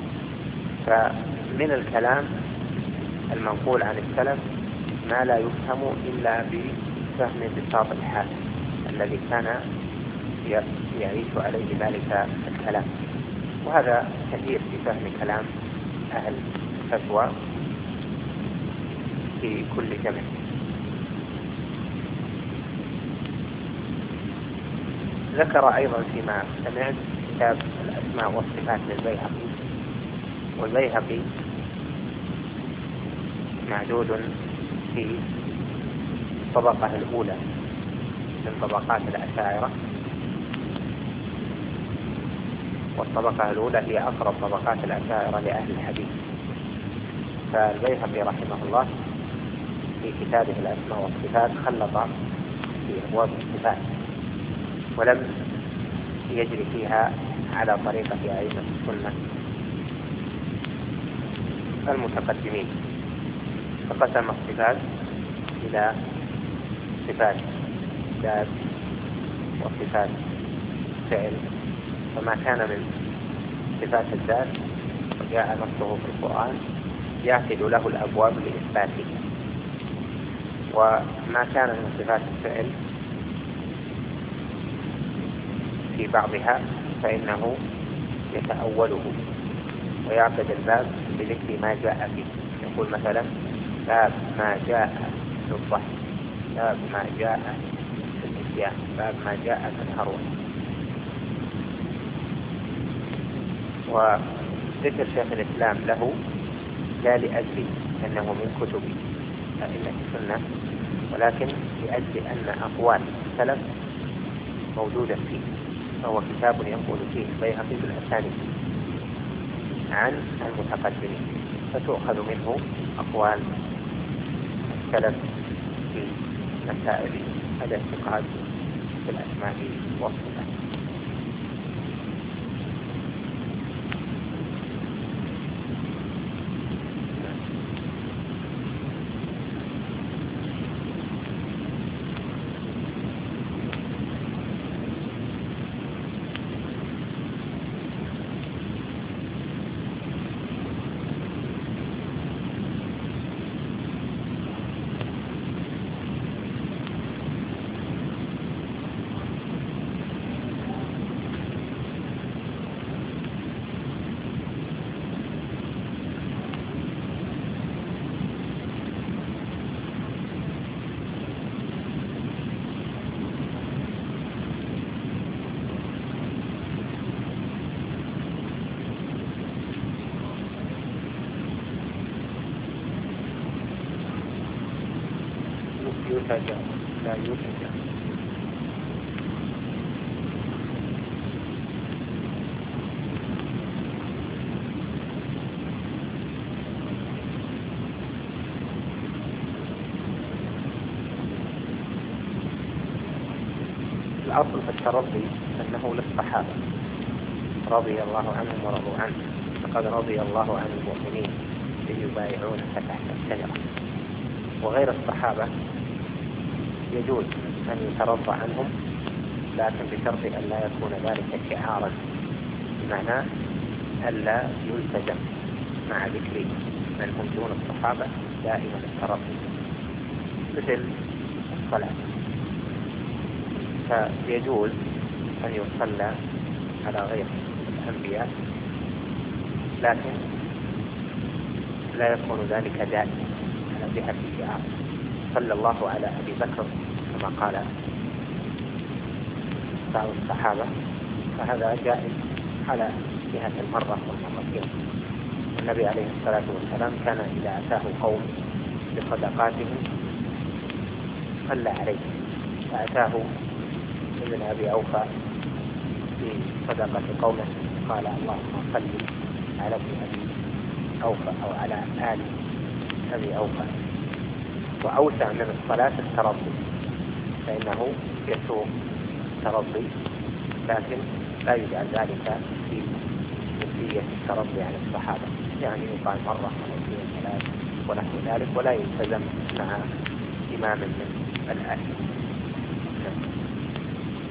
فمن الكلام المنقول عن السلف ما لا يفهم إلا بفهم بساط الحال الذي كان يعيش عليه ذلك الكلام، وهذا كثير في فهم كلام أهل الفتوى في كل زمن. ذكر أيضا فيما سمعت كتاب الأسماء والصفات للبيهقي، والبيهقي معدود في الطبقة الأولى من طبقات الأشاعرة، والطبقة الأولى هي أقرب طبقات الأشاعرة لأهل الحديث. فالبيهقي رحمه الله في كتابه الأسماء والصفات خلط في أبواب الصفات ولم يجري فيها على طريقة أئمة السنة المتقدمين، فقسم الصفات إلى صفات ذات وصفات فعل. فما كان من صفات الذات وجاء نصه في القرآن يعقد له الأبواب لإثباته، وما كان من صفات الفعل في بعضها فإنه يتأوله ويعقد الباب بذكر ما جاء فيه. يقول مثلا باب ما جاء في الضحك، باب ما جاء في النسيان، باب ما جاء في الهروة. وذكر شيخ الإسلام له لا لأجل أنه من كتب أئمة السنة، ولكن لأجل أن أقوال السلف موجودة فيه، فهو كتاب ينقل فيه البيهقي بالأسانيد عن المتقدمين، فتؤخذ منه أقوال السلف في مسائل الاعتقاد بالأسماء والصفات. لا يوجد. الأصل في الترضي أنه للصحابة رضي الله عنهم ورضوا عنه، فقد رضي الله عن المؤمنين إذ يبايعونك تحت الشجرة. وغير الصحابة يجوز أن يترضى عنهم، لكن بشرط أن لا يكون ذلك شعارا، بمعنى ألا يلتزم مع ذكر من هم دون الصحابة دائما الترضي، مثل الصلاة، فيجوز أن يصلى على غير الأنبياء، لكن لا يكون ذلك دائما على جهة الشعار. صلى الله على أبي بكر كما قال بعض الصحابة، فهذا جائز على جهة المرة والمرتين. النبي عليه الصلاة والسلام كان إذا أتاه قوم بصدقاتهم صلى عليه، فأتاه ابن أبي أوفى في صدقة قومه قال اللهم صل على ابن أبي أوفى أو على آل أبي أوفى. وأوسع من الصلاة الترضي، فإنه يسوق الترضي، لكن لا يجعل ذلك في نسبية الترضي عن الصحابة، يعني يقال مرة مرتين ثلاث ونحو ذلك، ولا يلتزم مع إمام من الآية.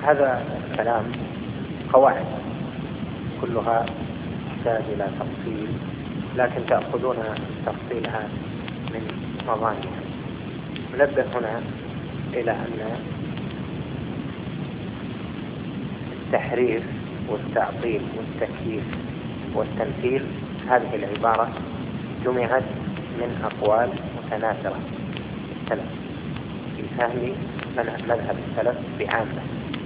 هذا الكلام قواعد كلها تحتاج إلى تفصيل، لكن تأخذون تفصيلها من مظانها. ننبه هنا إلى أن التحريف والتعطيل والتكييف والتمثيل هذه العبارة جمعت من أقوال متناثرة السلف في فهم مذهب السلف بعامة.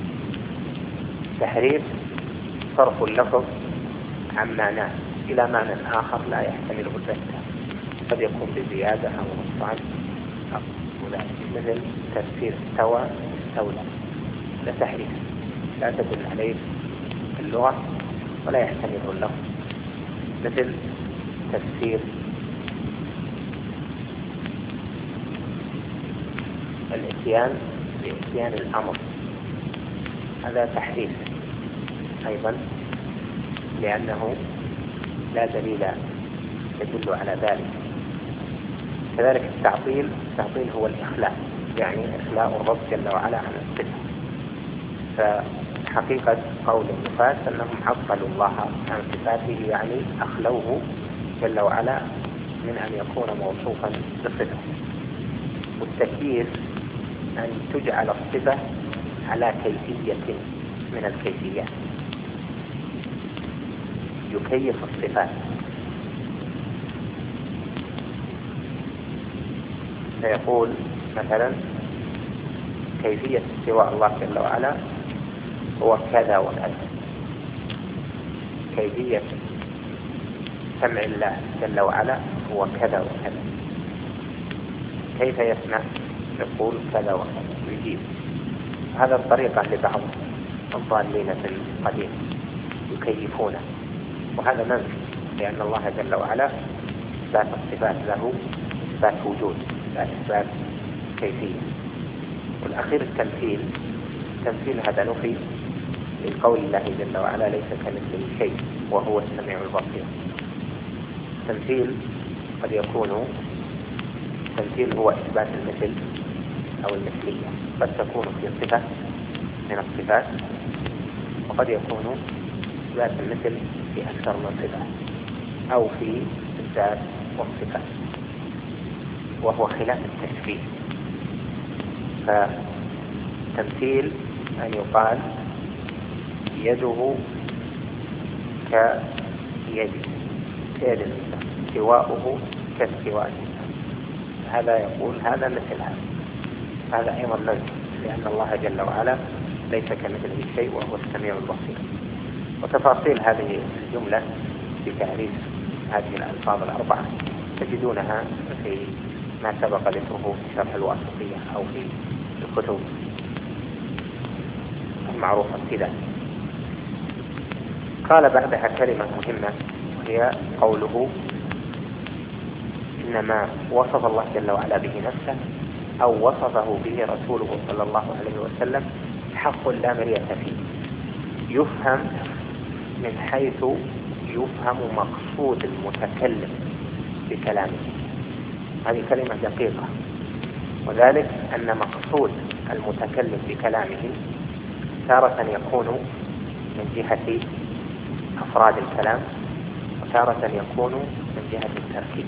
تحريف صرف اللفظ عن معناه إلى معنى آخر لا يحتمله البتة، قد يكون بزيادة أو نقصان أو ذلك، مثل تفسير استوى استولى، لا تحريف لا تدل عليه اللغة ولا يحتمله اللفظ. مثل تفسير الإتيان بإتيان الأمر، هذا تحريف أيضا لأنه لا دليل يدل على ذلك. كذلك التعطيل هو الإخلاء، يعني إخلاء الرب جل وعلا عن الصفة. فحقيقة قول النفاة أنهم عطلوا الله عن صفاته، يعني أخلوه جل وعلا من أن يكون موصوفا بصفة. والتكييف أن تجعل الصفة على كيفية من الكيفيات، يكيف الصفات، فيقول مثلا كيفية استواء الله جل وعلا هو كذا وكذا، كيفية سمع الله جل وعلا هو كذا وكذا. كيف يسمع؟ يقول كذا وكذا، يجيب. هذا الطريقة لبعض الضالين في القديم يكيفونه، وهذا منفي، لأن الله جل وعلا إثبات الصفات له إثبات وجود لا إثبات كيفية. والأخير التمثيل هذا نفي لقول الله جل وعلا ليس كمثله شيء وهو السميع البصير. التمثيل قد يكون التمثيل هو إثبات المثل أو المثلية، قد تكون في صفة من الصفات، وقد يكون إثبات المثل في أكثر من صفة أو في الذات والصفات، وهو خلاف التشبيه. فتمثيل أن يقال يده كيد الإنسان، استواؤه كاستواء الإنسان، هذا يقول هذا مثل هذا أيضا منفي، لأن الله جل وعلا ليس كمثله شيء وهو السميع البصير. وتفاصيل هذه الجملة بتعريف هذه الألفاظ الأربعة تجدونها في ما سبق ذكره في شرح الواسطية أو في الكتب المعروفة كذا. قال بعدها كلمة مهمة وهي قوله إنما وصف الله جل وعلا به نفسه أو وصفه به رسوله صلى الله عليه وسلم حق لا مرية فيه، يفهم من حيث يفهم مقصود المتكلم بكلامه. هذه كلمة دقيقة، وذلك أن مقصود المتكلم بكلامه تارة يكون من جهة أفراد الكلام، وتارة يكون من جهة التركيب.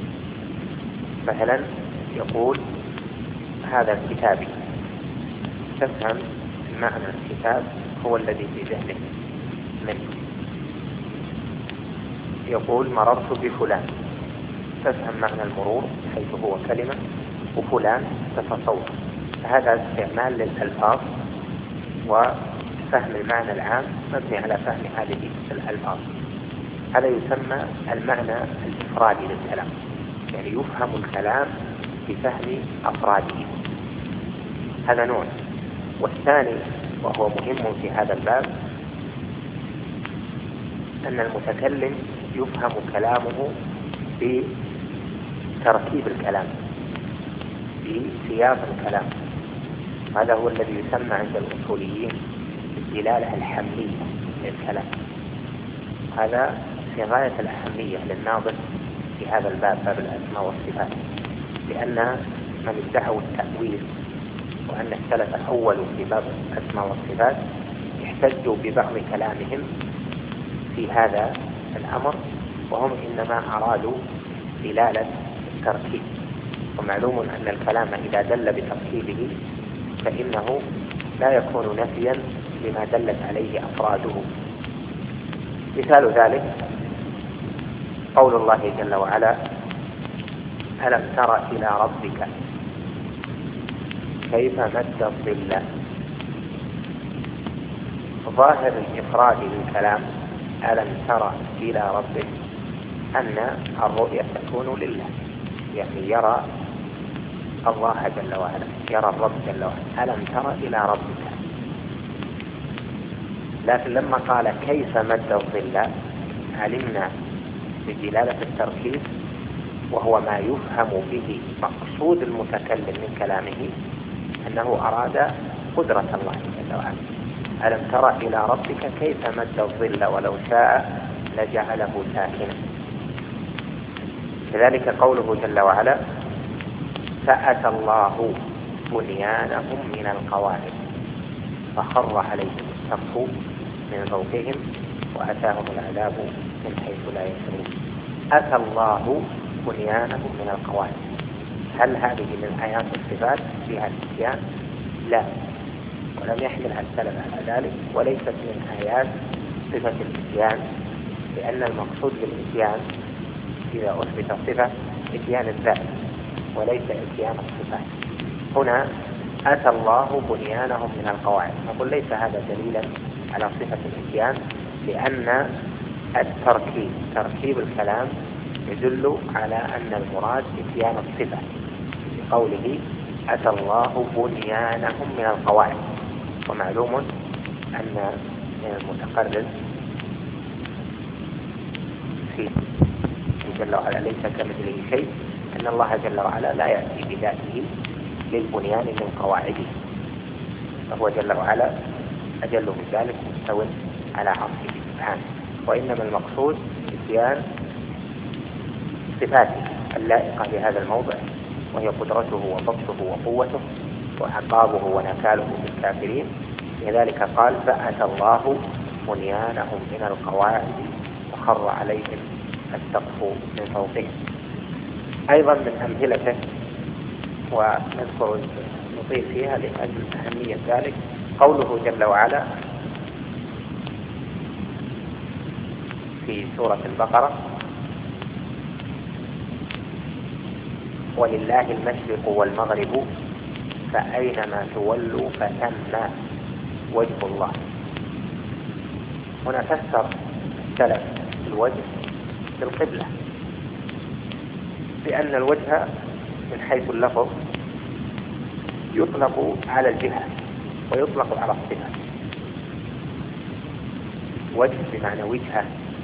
مثلا يقول هذا كتابي، تفهم معنى الكتاب هو الذي في ذهنه منه. يقول مررت بفلان، تفهم معنى المرور حيث هو كلمة، وفلان تتصور. هذا استعمال للألفاظ وفهم المعنى العام مبني على فهم هذه الألفاظ. هذا يسمى المعنى الإفرادي للكلام، يعني يفهم الكلام بفهم أفراده، هذا نوع. والثاني وهو مهم في هذا الباب أن المتكلم يفهم كلامه بتركيب الكلام، بسياق الكلام. هذا هو الذي يسمى عند الأصوليين الدلالة الحملية للكلام. هذا في غاية الأهمية للناظر في هذا الباب، باب الأسماء والصفات، لأن من ادعوا التأويل وأن السلف أولوا في باب الأسماء والصفات احتجوا ببعض كلامهم في هذا الأمر، وهم إنما أرادوا دلالة التركيب. ومعلوم أن الكلام إذا دل بتركيبه فإنه لا يكون نفيا لما دلت عليه أفراده. مثال ذلك قول الله جل وعلا: ألم تر إلى ربك كيف مد الظل. ظاهر الإفراد بالكلام ألم تر إلى ربك أن الرؤية تكون لله، يعني يرى الله جل وعلا، يرى الرب جل وعلا. ألم تر إلى ربك، لكن لما قال كيف مد الظل علمنا بدلالة التركيب، وهو ما يفهم به مقصود المتكلم من كلامه، أنه أراد قدرة الله جل وعلا. ألم تر إلى ربك كيف مد الظل ولو شاء لجعله ساكنا. كذلك قوله جل وعلا: فأتى الله بنيانهم من القواعد فخر عليهم السقف من فوقهم وأتاهم العذاب من حيث لا يشعرون. أتى الله بنيانهم من القواعد، هل هذه من آيات الصفات فيها الاتيان؟ لا، ولم يحملها السلف على ذلك، وليست من آيات صفة الاتيان، لأن المقصود بالاتيان إذا أثبت صفة اتيان الذات وليس اتيان الصفات. هنا أتى الله بنيانهم من القواعد، نقول ليس هذا دليلا على صفة الاتيان، لأن تركيب الكلام يدل على أن المراد اتيان الصفة، بقوله أتى الله بنيانهم من القواعد. ومعلوم أن المتقرر في جل وعلا ليس كمثله شيء، أن الله جل وعلا لا يأتي بذاته للبنيان من قواعده، فهو جل وعلا أجل من ذلك مستوٍ على عرشه سبحانه. وإنما المقصود اتيان صفاته اللائقة بهذا الموضع، وهي قدرته وبطشه وقوته وعقابه ونكاله بالكافرين. لذلك قال: فأتى الله بنيانهم من القواعد وخر عليهم السقف من فوقهم. أيضا من أمثلته، ونذكر نطيل فيها لأجل أهمية ذلك، قوله جل وعلا في سورة البقرة: ولله المشرق والمغرب فأينما تولوا فثم وجه الله. هنا فسر السلف الوجه بالقبلة، لأن الوجه من حيث اللفظ يطلق على الجهة ويطلق على الصفة. وجه بمعنى وجهة،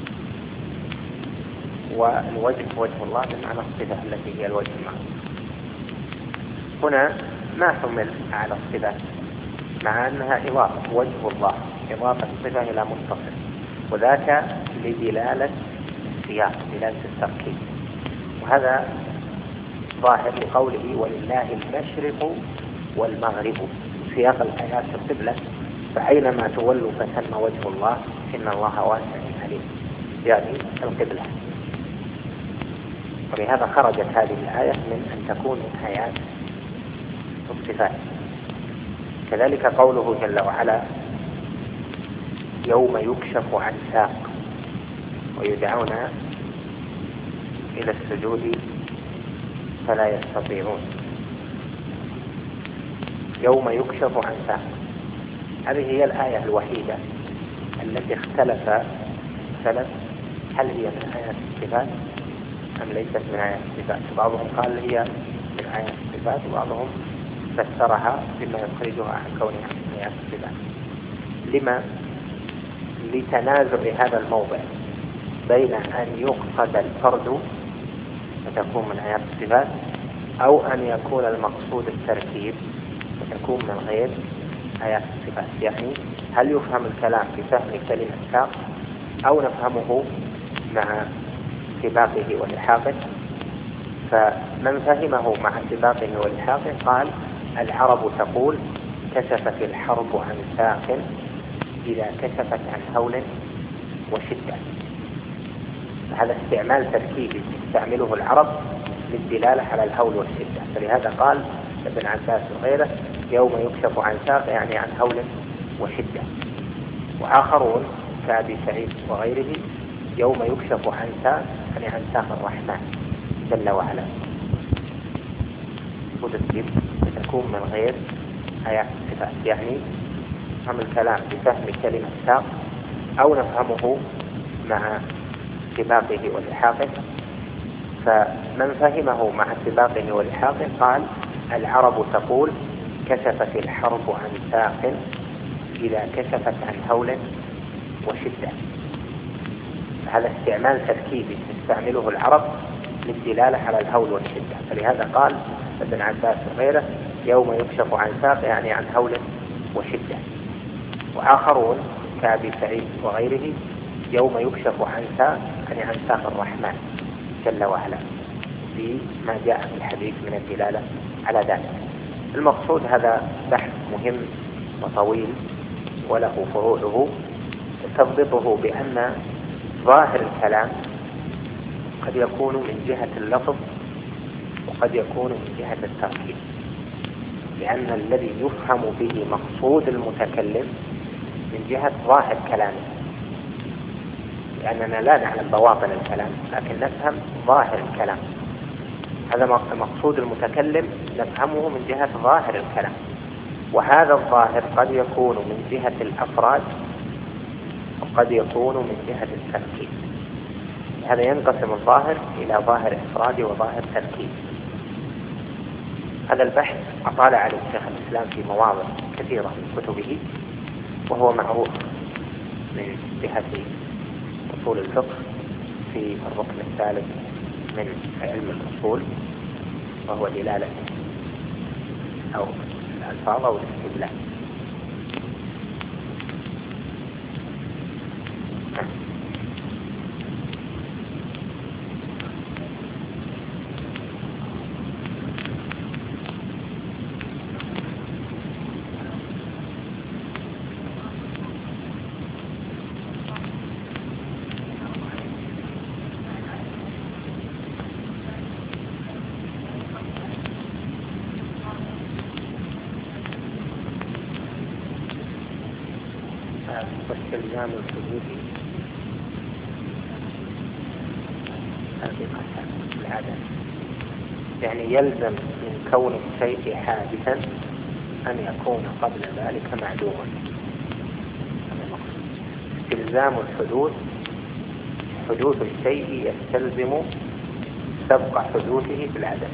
والوجه وجه الله بمعنى الصفة التي هي الوجه المعروف. هنا ما حمل على الصفة، مع أنها إضافة وجه الله، إضافة الصفة إلى متصف، وذاك لدلالة السياق، دلالة التركيب. وهذا ظاهر لقوله: ولله المشرق والمغرب، سياق الآيات في القبلة، فأينما تولوا فثم وجه الله إن الله واسع عليم، يعني القبلة. ولهذا خرجت هذه الآية من أن تكون من آيات الصفات. كذلك قوله جل وعلا: يوم يكشف عن ساق ويدعون إلى السجود فلا يستطيعون. يوم يكشف عن ساق، هذه هي الآية الوحيدة التي اختلف السلف هل هي من آيات الصفات أم ليست من آيات الصفات. بعضهم قال هي من آيات الصفات، وبعضهم فسرها بما يخرجها عن كونها من آيات الصفات. لما؟ لتنازع هذا الموضع بين أن يقصد الفرد فتكون من آيات الصفات، أو أن يكون المقصود التركيب فتكون من غير آيات الصفات. يعني هل يفهم الكلام بفهم كلمة ساق، أو نفهمه مع سباقه ولحاقه؟ فمن فهمه مع سباقه ولحاقه قال العرب تقول كشفت الحرب عن ساق إذا كشفت عن هول وشدة. هذا استعمال تركيبي تستعمله العرب للدلالة على الهول والشدة. فلهذا قال ابن عباس وغيره يوم يكشف عن ساق يعني عن هول وشدة. وآخرون كأبي سعيد وغيره يوم يكشف عن ساق يعني عن ساق الرحمن جل وعلا. وتسليم تكون من غير آيات الصفات، يعني نفهم الكلام بفهم كلمة ساق أو نفهمه مع سباقه ولحاقه. فمن فهمه مع سباقه ولحاقه قال العرب تقول كشفت الحرب عن ساق إذا كشفت عن هول وشدة. هذا استعمال تركيبي تستعمله العرب للدلالة على الهول والشدة. فلهذا قال ابن عباس وغيره يوم يكشف عن ساق يعني عن هول وشدة. وآخرون كأبي سعيد وغيره يوم يكشف عن ساق يعني عن ساق الرحمن جل وعلا بما جاء في الحديث من الدلالة على ذلك. المقصود هذا بحث مهم وطويل وله فروعه، تضبطه بأن ظاهر الكلام قد يكون من جهة اللفظ وقد يكون من جهة التركيب، لأن الذي يفهم به مقصود المتكلم من جهة ظاهر كلامه، لأننا لا نعلم بواطن الكلام لكن نفهم ظاهر الكلام. هذا مقصود المتكلم نفهمه من جهة ظاهر الكلام، وهذا الظاهر قد يكون من جهة الأفراد وقد يكون من جهة التركيب. هذا ينقسم الظاهر إلى ظاهر إفرادي وظاهر تركيب. هذا البحث أطال عليه شيخ الإسلام في مواضع كثيرة من كتبه، وهو معروف من جهة أصول الفقه في الركن الثالث من علم الأصول، وهو دلالة أو الألفاظ أو الاستدلال. واستلزام الحدود العدم، يعني يلزم من كون الشيء حادثا أن يكون قبل ذلك معدوما. استلزام الحدوث، حدوث الشيء يستلزم سبق حدوثه في العدم.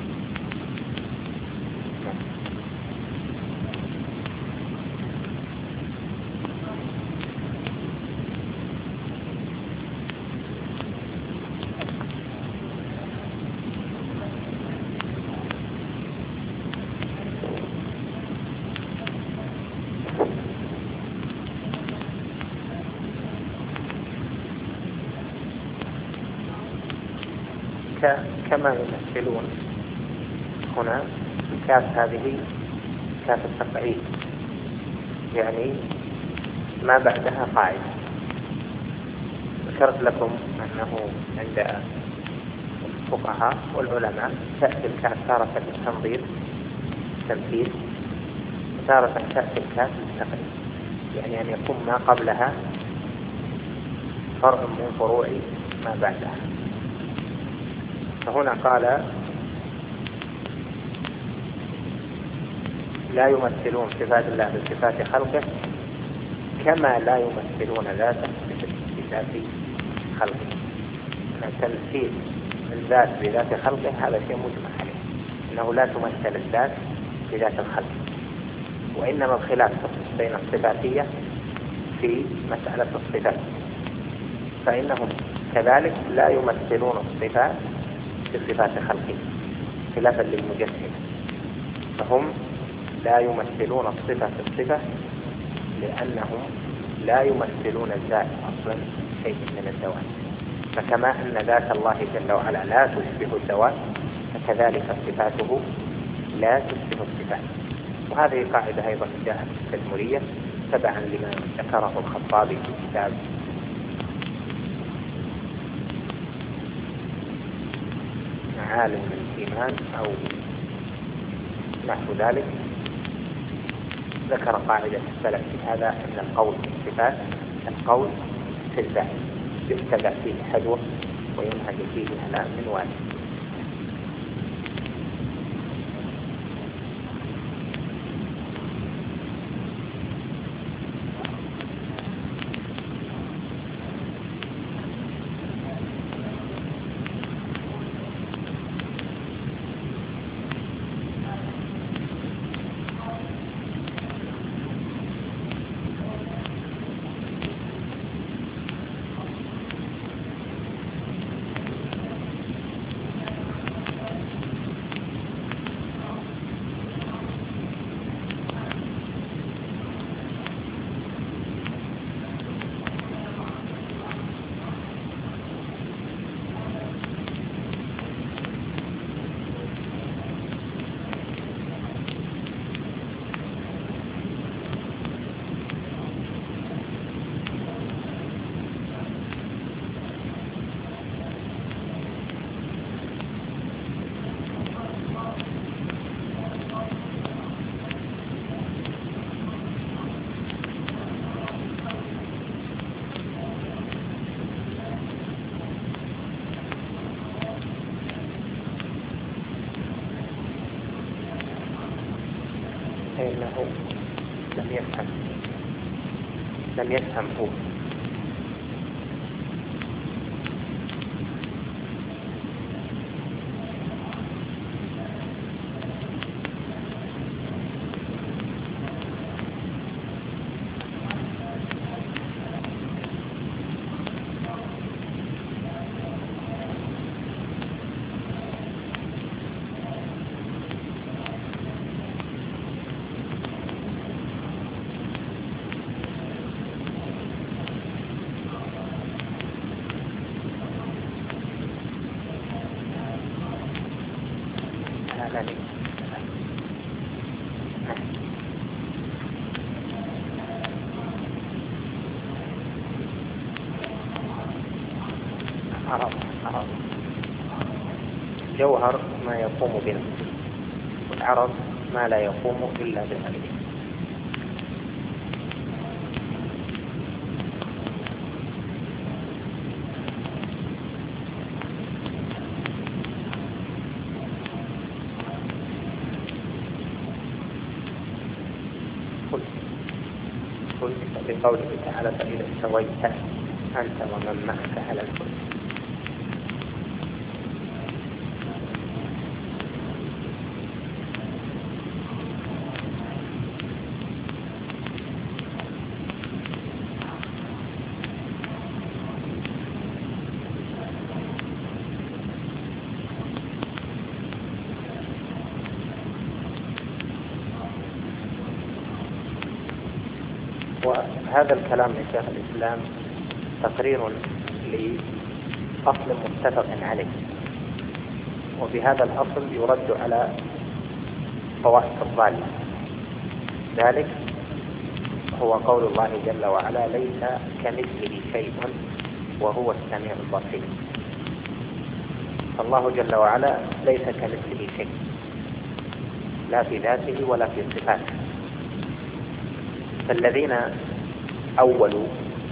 كما يمثلون هنا الكاف هذه كاف التقعيد، يعني ما بعدها قاعدة. ذكرت لكم أنه عند الفقهاء والعلماء تأتي الكاف تارة للتنظير التمثيل، وتارة تأتي الكاف للتقعيد، يعني أن يكون ما قبلها فرع من فروع ما بعدها. فهنا قال لا يمثلون صفات الله بصفات خلقه كما لا يمثلون ذاته بذات خلقه. تمثيل الذات بذات خلقه هذا شيء مجمع عليه، انه لا تمثل الذات بذات الخلق، وانما الخلاف بين الصفاتية في مسألة الصفات، فإنهم كذلك لا يمثلون الصفات بصفات خلقه خلافا للمجسم، فهم لا يمثلون الصفة بالصفة لأنهم لا يمثلون الذات أصلا شيء من الذوات. فكما أن ذات الله جل وعلا لا تشبه الذوات، فكذلك صفاته لا تشبه الصفات. وهذه قاعدة أيضا جاءت في التدمرية تبعا لما ذكره الخطابي في كتاب معالم الإيمان أو نحو ذلك. ذكر قاعدة السلف في هذا أن القول في الصفات القول في الذات يتبع فيه حذوة وينهج فيه هلاء من والد. فإنه لم يفهم هو. جوهر ما يقوم بنفسه، والعرض ما لا يقوم إلا بغيره. قلت بقوله تعالى فإذا استويت أنت ومن معك على الفلك. وهذا الكلام من شيخ الإسلام تقرير لأصل متفق عليه، وبهذا الأصل يرد على طوائف الضالة. ذلك هو قول الله جل وعلا ليس كمثله شيء وهو السميع البصير. الله جل وعلا ليس كمثله شيء لا في ذاته ولا في صفاته. فالذين أولوا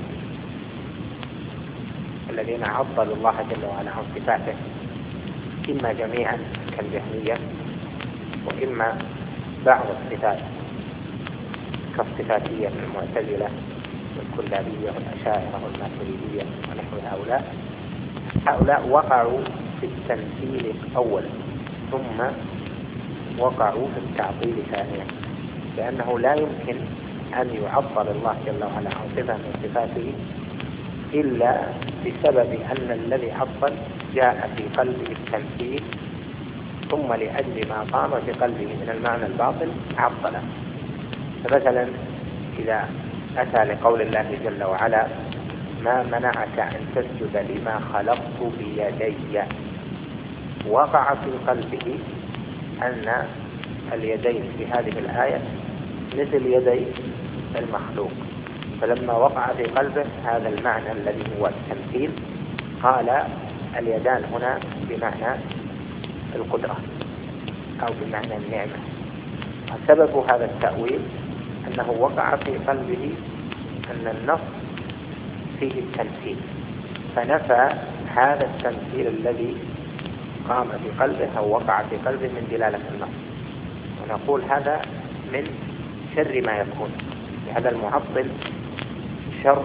الذين عطلوا الله جل وعلا عن صفاته إما جميعا كالجهمية، وإما بعض الصفات كالصفاتية من المعتزلة والكلابية والأشاعرة والماتريدية ونحو هؤلاء وقعوا في التمثيل أولا ثم وقعوا في التعطيل ثانيا، لأنه لا يمكن أن يعطل الله جل وعلا عن صفة من صفاته إلا بسبب أن الذي عطل جاء في قلبه التمثيل، ثم لأجل ما قام في قلبه من المعنى الباطل عطل. فمثلا إذا أتى لقول الله جل وعلا ما منعك أن تسجد لما خلقت بيدي، وقع في قلبه أن اليدين في هذه الآية مثل يدي المخلوق، فلما وقع في قلبه هذا المعنى الذي هو التمثيل قال اليدان هنا بمعنى القدرة أو بمعنى النعمة. وسبب هذا التأويل أنه وقع في قلبه أن النص فيه التمثيل، فنفى هذا التمثيل الذي قام في قلبه أو وقع في قلبه من دلالة النص. ونقول هذا من شر ما يكون، هذا المعطل شر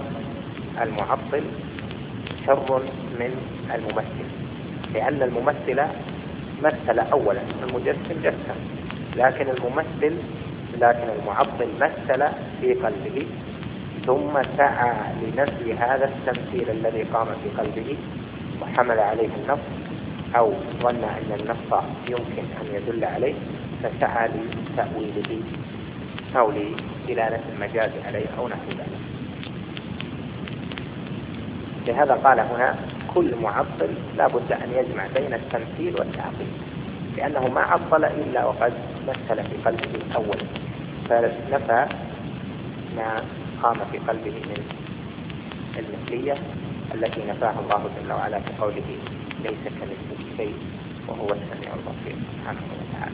من الممثل، لأن الممثل مثل أولا، المجسم جسم، لكن المعطل مثل في قلبه ثم سعى لنفي هذا التمثيل الذي قام في قلبه وحمل عليه النص أو ظن أن النص يمكن أن يدل عليه فسعى لتأويله أو لدلالة المجاز عليه أو نحو ذلك. لهذا قال هنا كل معطل لا بد أن يجمع بين التمثيل والتعطيل، لأنه ما عطل إلا وقد مثل في قلبه أولا، فنفى ما قام في قلبه من المثلية التي نفاها الله جل وعلا في قوله ليس كمثله شيء وهو السميع البصير سبحانه وتعالى.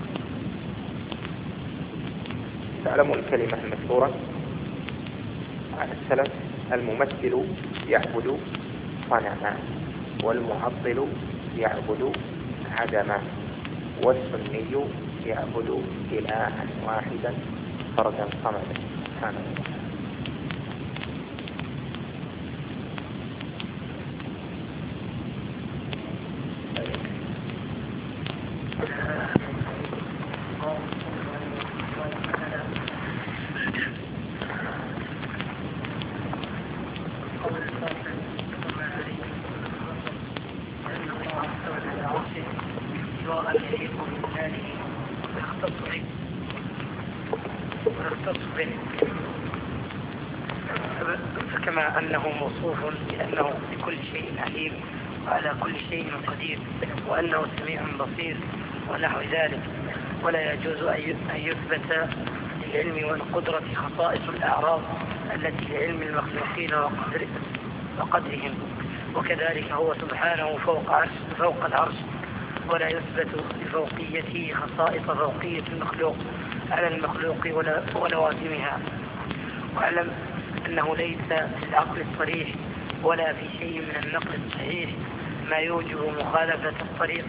تعلمون الكلمة المشهورة عن السلف: الممثل يعبد صنما، والمعطل يعبد عدما، والسني يعبد إلها واحدا فردا صمدا سبحانه وتعالى. فكما أنه موصوف بأنه بكل شيء عليم وعلى كل شيء قدير وأنه سميع بصير ونحو ذلك، ولا يجوز أن يثبت للعلم والقدرة خصائص الأعراض التي لعلم المخلوقين وقدرهم، وكذلك هو سبحانه فوق العرش، ولا يثبت لفوقيته خصائص فوقية المخلوق على المخلوق ولوازمها. واعلم أنه ليس في العقل الصريح ولا في شيء من النقل الصحيح ما يوجب مخالفة الطريق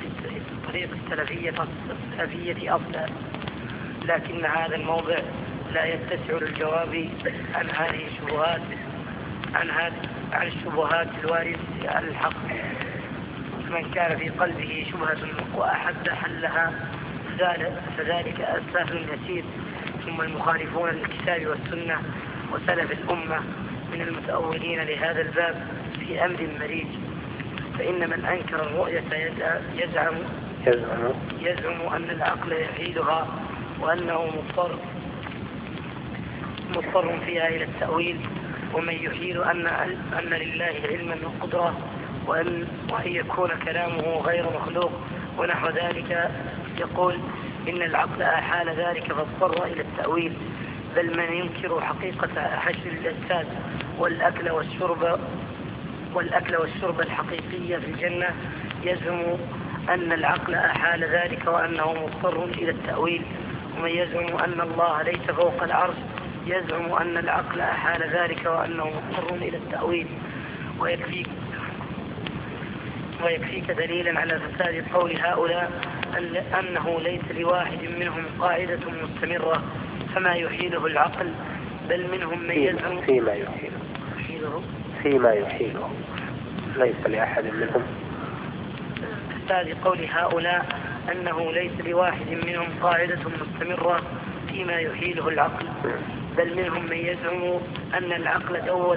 السلفية أصلا، لكن هذا الموضع لا يتسع للجواب عن هذه الشبهات عن الشبهات الواردة على الحق. من كان في قلبه شبهة وأحب حلها فذلك سهل يسير. ثم المخالفون للكتاب والسنة وسلف الأمة من المتأولين لهذا الباب في أمر مريج، فإن من أنكر الرؤية يزعم أن العقل يحيلها وأنه مضطر فيها إلى التأويل، ومن يحيل أن لله علما وقدرة وأن يكون كلامه غير مخلوق ونحو ذلك يقول إن العقل أحال ذلك فاضطر إلى التأويل. بل من ينكر حقيقة حشر الأجساد والأكل والشرب الحقيقية في الجنة يزعم أن العقل أحال ذلك وأنه مضطر إلى التأويل. ومن يزعم أن الله ليس فوق العرش يزعم أن العقل أحال ذلك وأنه مضطر إلى التأويل. ويكفيك دليلا على فساد قول هؤلاء أنه ليس لواحد منهم قاعدة مستمرة فما يحيله العقل، بل منهم من يزعم فيما يحيله ليس لأحد منهم. فساد قول هؤلاء أنه ليس لواحد منهم قاعدة مستمرة فيما يحيله العقل، بل منهم من يزعم أن العقل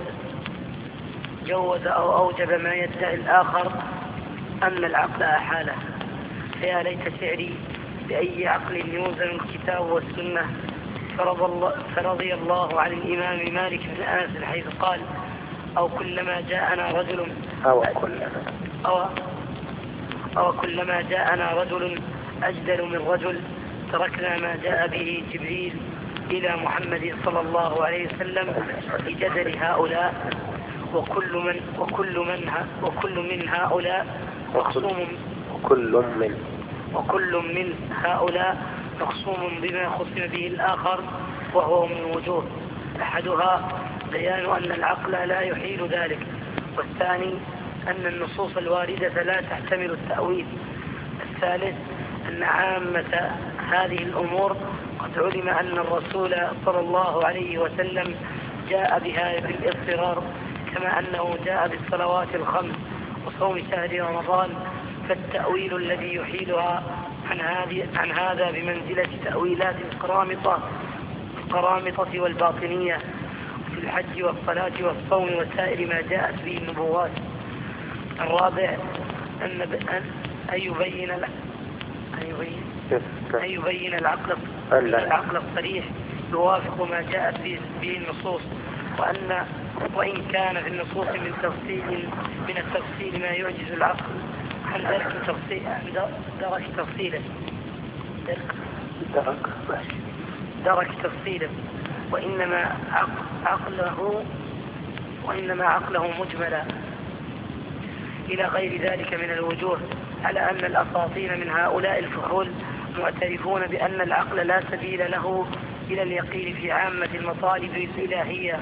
جوز أو أوجب ما يدعي الآخر أن العقل أحاله. فيا ليت شعري بأي عقل يوزن الكتاب والسنة. فرضي الله عن الإمام مالك بن أنس حيث قال أو كلما جاءنا رجل أجدل من رجل تركنا ما جاء به جبريل إلى محمد صلى الله عليه وسلم لجدل هؤلاء، وكل من هؤلاء مخصوم بما خصم به الآخر، وهو من وجوه: أحدها بيان أن العقل لا يحيل ذلك، والثاني أن النصوص الواردة لا تحتمل التأويل، الثالث أن عامة هذه الأمور قد علم أن الرسول صلى الله عليه وسلم جاء بها بالاضطرار، كما أنه جاء بالصلوات الخمس وصوم شهر رمضان، فالتأويل الذي يحيلها عن هذا بمنزلة تأويلات القرامطة والباطنية في الحج والصلاة والصوم وسائر ما جاءت به النبوات. الرابع أن يبين العقل الصريح يوافق ما جاءت به النصوص، وإن كان في النصوص من التفصيل ما يعجز العقل عن درك تفصيله، وإنما عقله مجملا إلى غير ذلك من الوجوه، على أن الأساطين من هؤلاء الفحول معترفون بأن العقل لا سبيل له إلى اليقين في عامة المطالب الإلهية،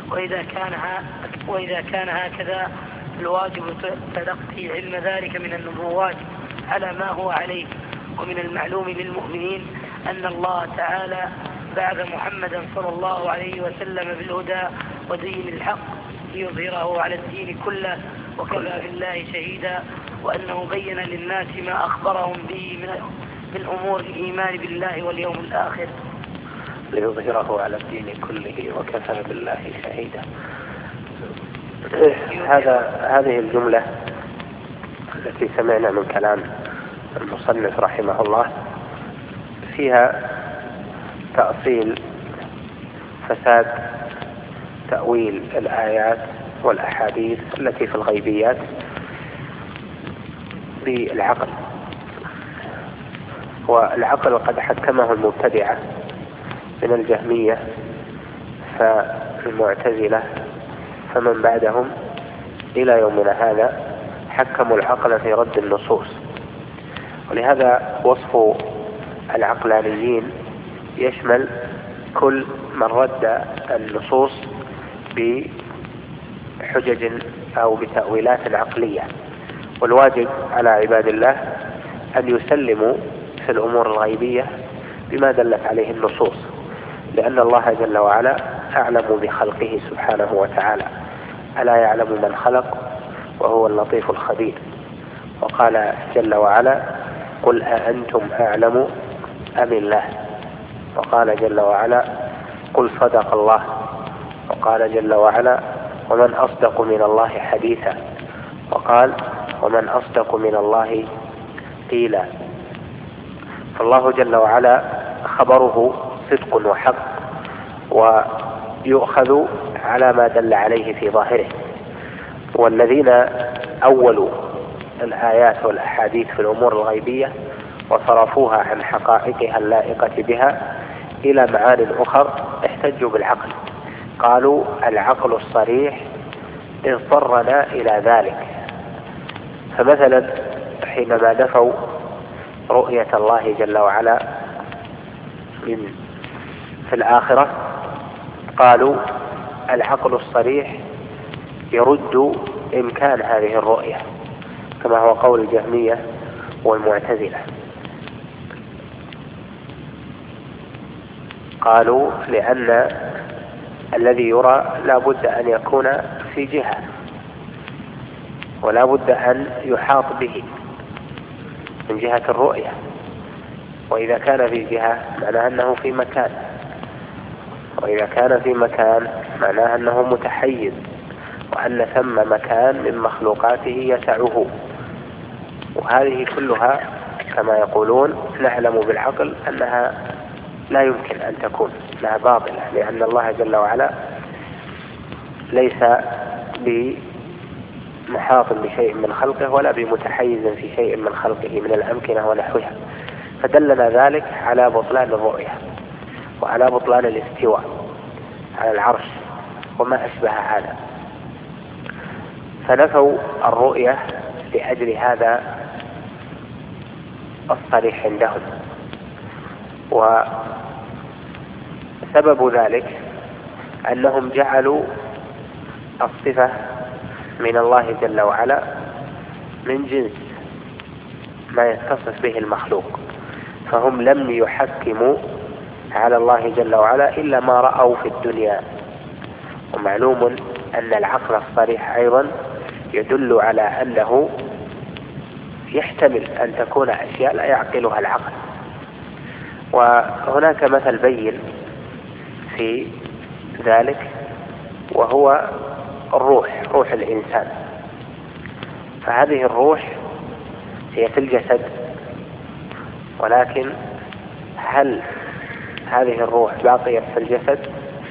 وإذا كان هكذا الواجب تلقي علم ذلك من النبوات على ما هو عليه. ومن المعلوم للمؤمنين أن الله تعالى بعث محمدا صلى الله عليه وسلم بالهدى ودين الحق ليظهره على الدين كله، وكفى بالله شهيدا، وأنه بين للناس ما أخبرهم به من أمور الإيمان بالله واليوم الآخر ليظهره على الدين كله وكفى بالله شهيدا. هذه الجملة التي سمعنا من كلام المصنف رحمه الله فيها تأصيل فساد تأويل الآيات والأحاديث التي في الغيبيات بالعقل، والعقل قد حكمه المبتدعة من الجهمية فالمعتزلة فمن بعدهم إلى يومنا هذا حكموا العقل في رد النصوص. ولهذا وصف العقلانيين يشمل كل من رد النصوص بحجج أو بتأويلات عقلية. والواجب على عباد الله أن يسلموا في الأمور الغيبية بما دلت عليه النصوص، لأن الله جل وعلا أعلم بخلقه سبحانه وتعالى، ألا يعلم من خلق وهو اللطيف الخبير. وقال جل وعلا: قل أأنتم أعلم أم الله. وقال جل وعلا: قل صدق الله. وقال جل وعلا: ومن أصدق من الله حديثا. وقال: ومن أصدق من الله قيلا. فالله جل وعلا خبره صدق وحق، ويؤخذ على ما دل عليه في ظاهره. والذين أولوا الآيات والأحاديث في الأمور الغيبية وصرفوها عن حقائقها اللائقة بها إلى معاني أخر احتجوا بالعقل، قالوا: العقل الصريح اضطرنا إلى ذلك. فمثلا حينما نفوا رؤية الله جل وعلا في الآخرة قالوا: العقل الصريح يرد إمكان هذه الرؤية، كما هو قول الجهمية والمعتزلة. قالوا: لأن الذي يرى لا بد أن يكون في جهة، ولا بد أن يحاط به من جهة الرؤية، وإذا كان في جهة معناه أنه في مكان، وإذا كان في مكان معناه أنه متحيز، وأن ثم مكان من مخلوقاته يسعه. وهذه كلها كما يقولون نعلم بالعقل أنها لا يمكن أن تكون، أنها باطلة، لأن الله جل وعلا ليس بمحاط بشيء من خلقه ولا بمتحيز في شيء من خلقه من الأمكنة ونحوها. فدلنا ذلك على بطلان الرؤية وعلى بطلان الاستواء على العرش وما أشبه هذا، فنفوا الرؤية لأجل هذا الصريح عندهم. وسبب ذلك أنهم جعلوا الصفة من الله جل وعلا من جنس ما يتصف به المخلوق، فهم لم يحكموا على الله جل وعلا إلا ما رأوا في الدنيا. ومعلوم أن العقل الصريح أيضا يدل على أنه يحتمل أن تكون أشياء لا يعقلها العقل. وهناك مثل بين في ذلك وهو روح الإنسان. فهذه الروح هي في الجسد، ولكن هل هذه الروح باقية في الجسد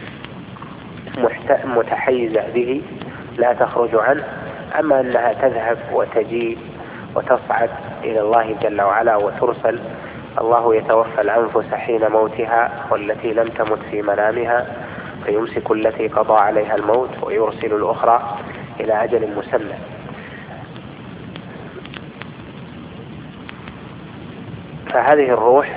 متحيزة به لا تخرج عنه، أما أنها تذهب وتجيء وتصعد إلى الله جل وعلا وترسل؟ الله يتوفى الأنفس حين موتها والتي لم تمت في منامها فيمسك التي قضى عليها الموت ويرسل الأخرى إلى أجل مسمى. فهذه الروح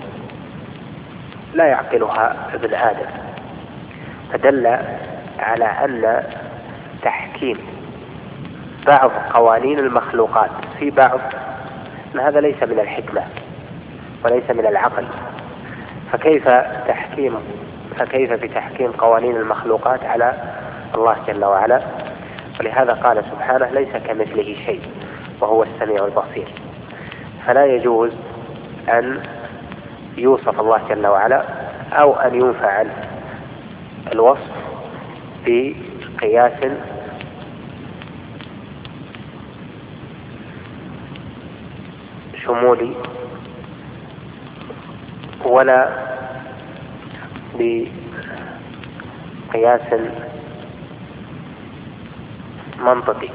لا يعقلها ابن آدم، فدل على أن تحكيم بعض قوانين المخلوقات في بعض أن هذا ليس من الحكمة وليس من العقل. فكيف بتحكيم قوانين المخلوقات على الله جل وعلا؟ ولهذا قال سبحانه: ليس كمثله شيء وهو السميع البصير. فلا يجوز أن يوصف الله جل وعلا أو أن ينفع عنه الوصف بقياس شمولي ولا بقياس منطقي،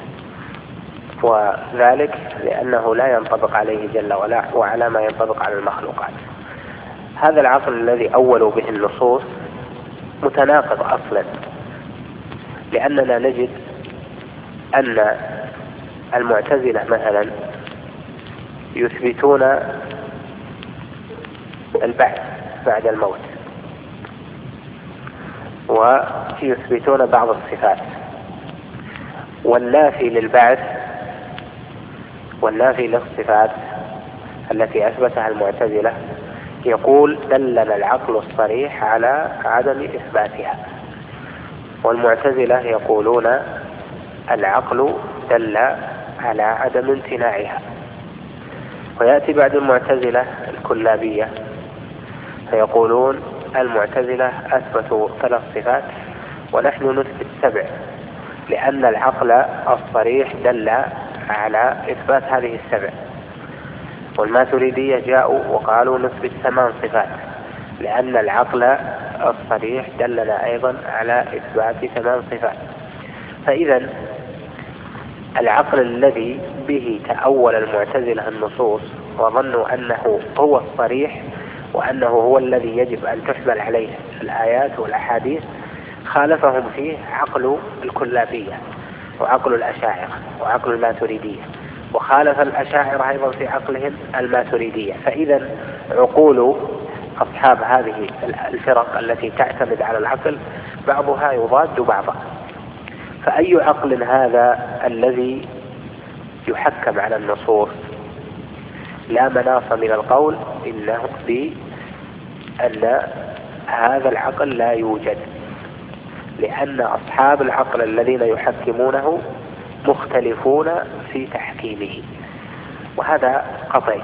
وذلك لأنه لا ينطبق عليه جل وعلا ما ينطبق على المخلوقات. هذا العقل الذي أولوا به النصوص متناقض أصلا، لأننا نجد أن المعتزلة مثلا يثبتون البعث بعد الموت، ويثبتون بعض الصفات، والنافي للبعث والنافي للصفات التي أثبتها المعتزلة يقول: دلنا العقل الصريح على عدم إثباتها. والمعتزلة يقولون العقل دل على عدم امتناعها. ويأتي بعد المعتزلة الكلابية فيقولون المعتزلة أثبتوا 3 صفات ونحن نثبت 7، لأن العقل الصريح دل على إثبات هذه 7. والماتريدية جاءوا وقالوا نثبت 8 صفات، لأن العقل الصريح دلنا أيضا على إثبات 8 صفات. فإذا العقل الذي به تأول المعتزلة النصوص وظنوا أنه هو الصريح وأنه هو الذي يجب أن تحمل عليه الآيات والأحاديث، خالفهم فيه عقل الكلابية وعقل الأشاعرة وعقل الماتريدية، وخالف الأشاعرة أيضا في عقلهم الماتريدية. فإذا عقول أصحاب هذه الفرق التي تعتمد على العقل بعضها يضاد بعضا. فأي عقل هذا الذي يحكم على النصوص؟ لا مناص من القول إنه بأن هذا العقل لا يوجد، لأن أصحاب العقل الذين يحكمونه مختلفون في تحكيمه، وهذا قطعي.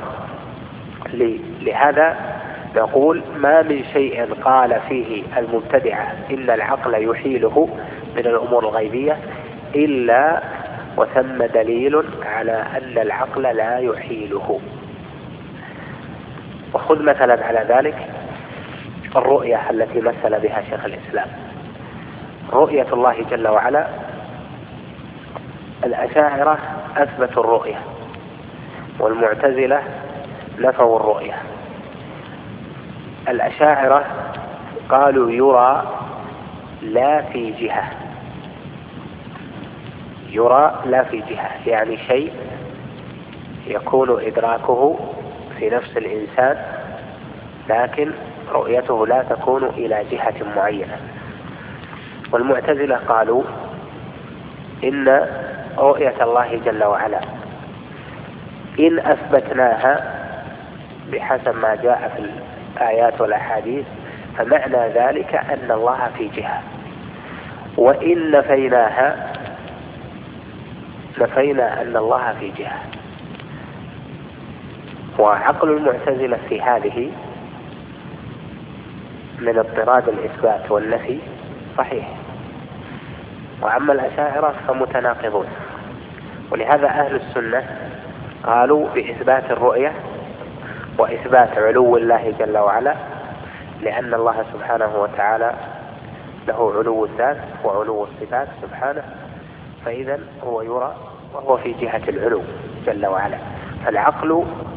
لهذا نقول ما من شيء قال فيه المبتدعة إن العقل يحيله من الأمور الغيبية إلا وثم دليل على أن العقل لا يحيله. وخذ مثلا على ذلك الرؤية التي مثل بها شيخ الإسلام، رؤية الله جل وعلا. الأشاعرة أثبتوا الرؤية، والمعتزلة نفوا الرؤية. الأشاعرة قالوا يرى لا في جهة، يرى لا في جهة، يعني شيء يكون إدراكه في نفس الإنسان لكن رؤيته لا تكون إلى جهة معينة. والمعتزلة قالوا إن رؤية الله جل وعلا إن أثبتناها بحسب ما جاء في الآيات والأحاديث فمعنى ذلك أن الله في جهة، وإن نفيناها نفينا أن الله في جهة. وعقل المعتزلة في هذه من اضطراد الإثبات والنفي صحيح، وأما الأشاعرة فمتناقضون. ولهذا أهل السنة قالوا بإثبات الرؤية وإثبات علو الله جل وعلا، لأن الله سبحانه وتعالى له علو الذات وعلو الصفات سبحانه، فإذا هو يرى وهو في جهة العلو جل وعلا. فالعقل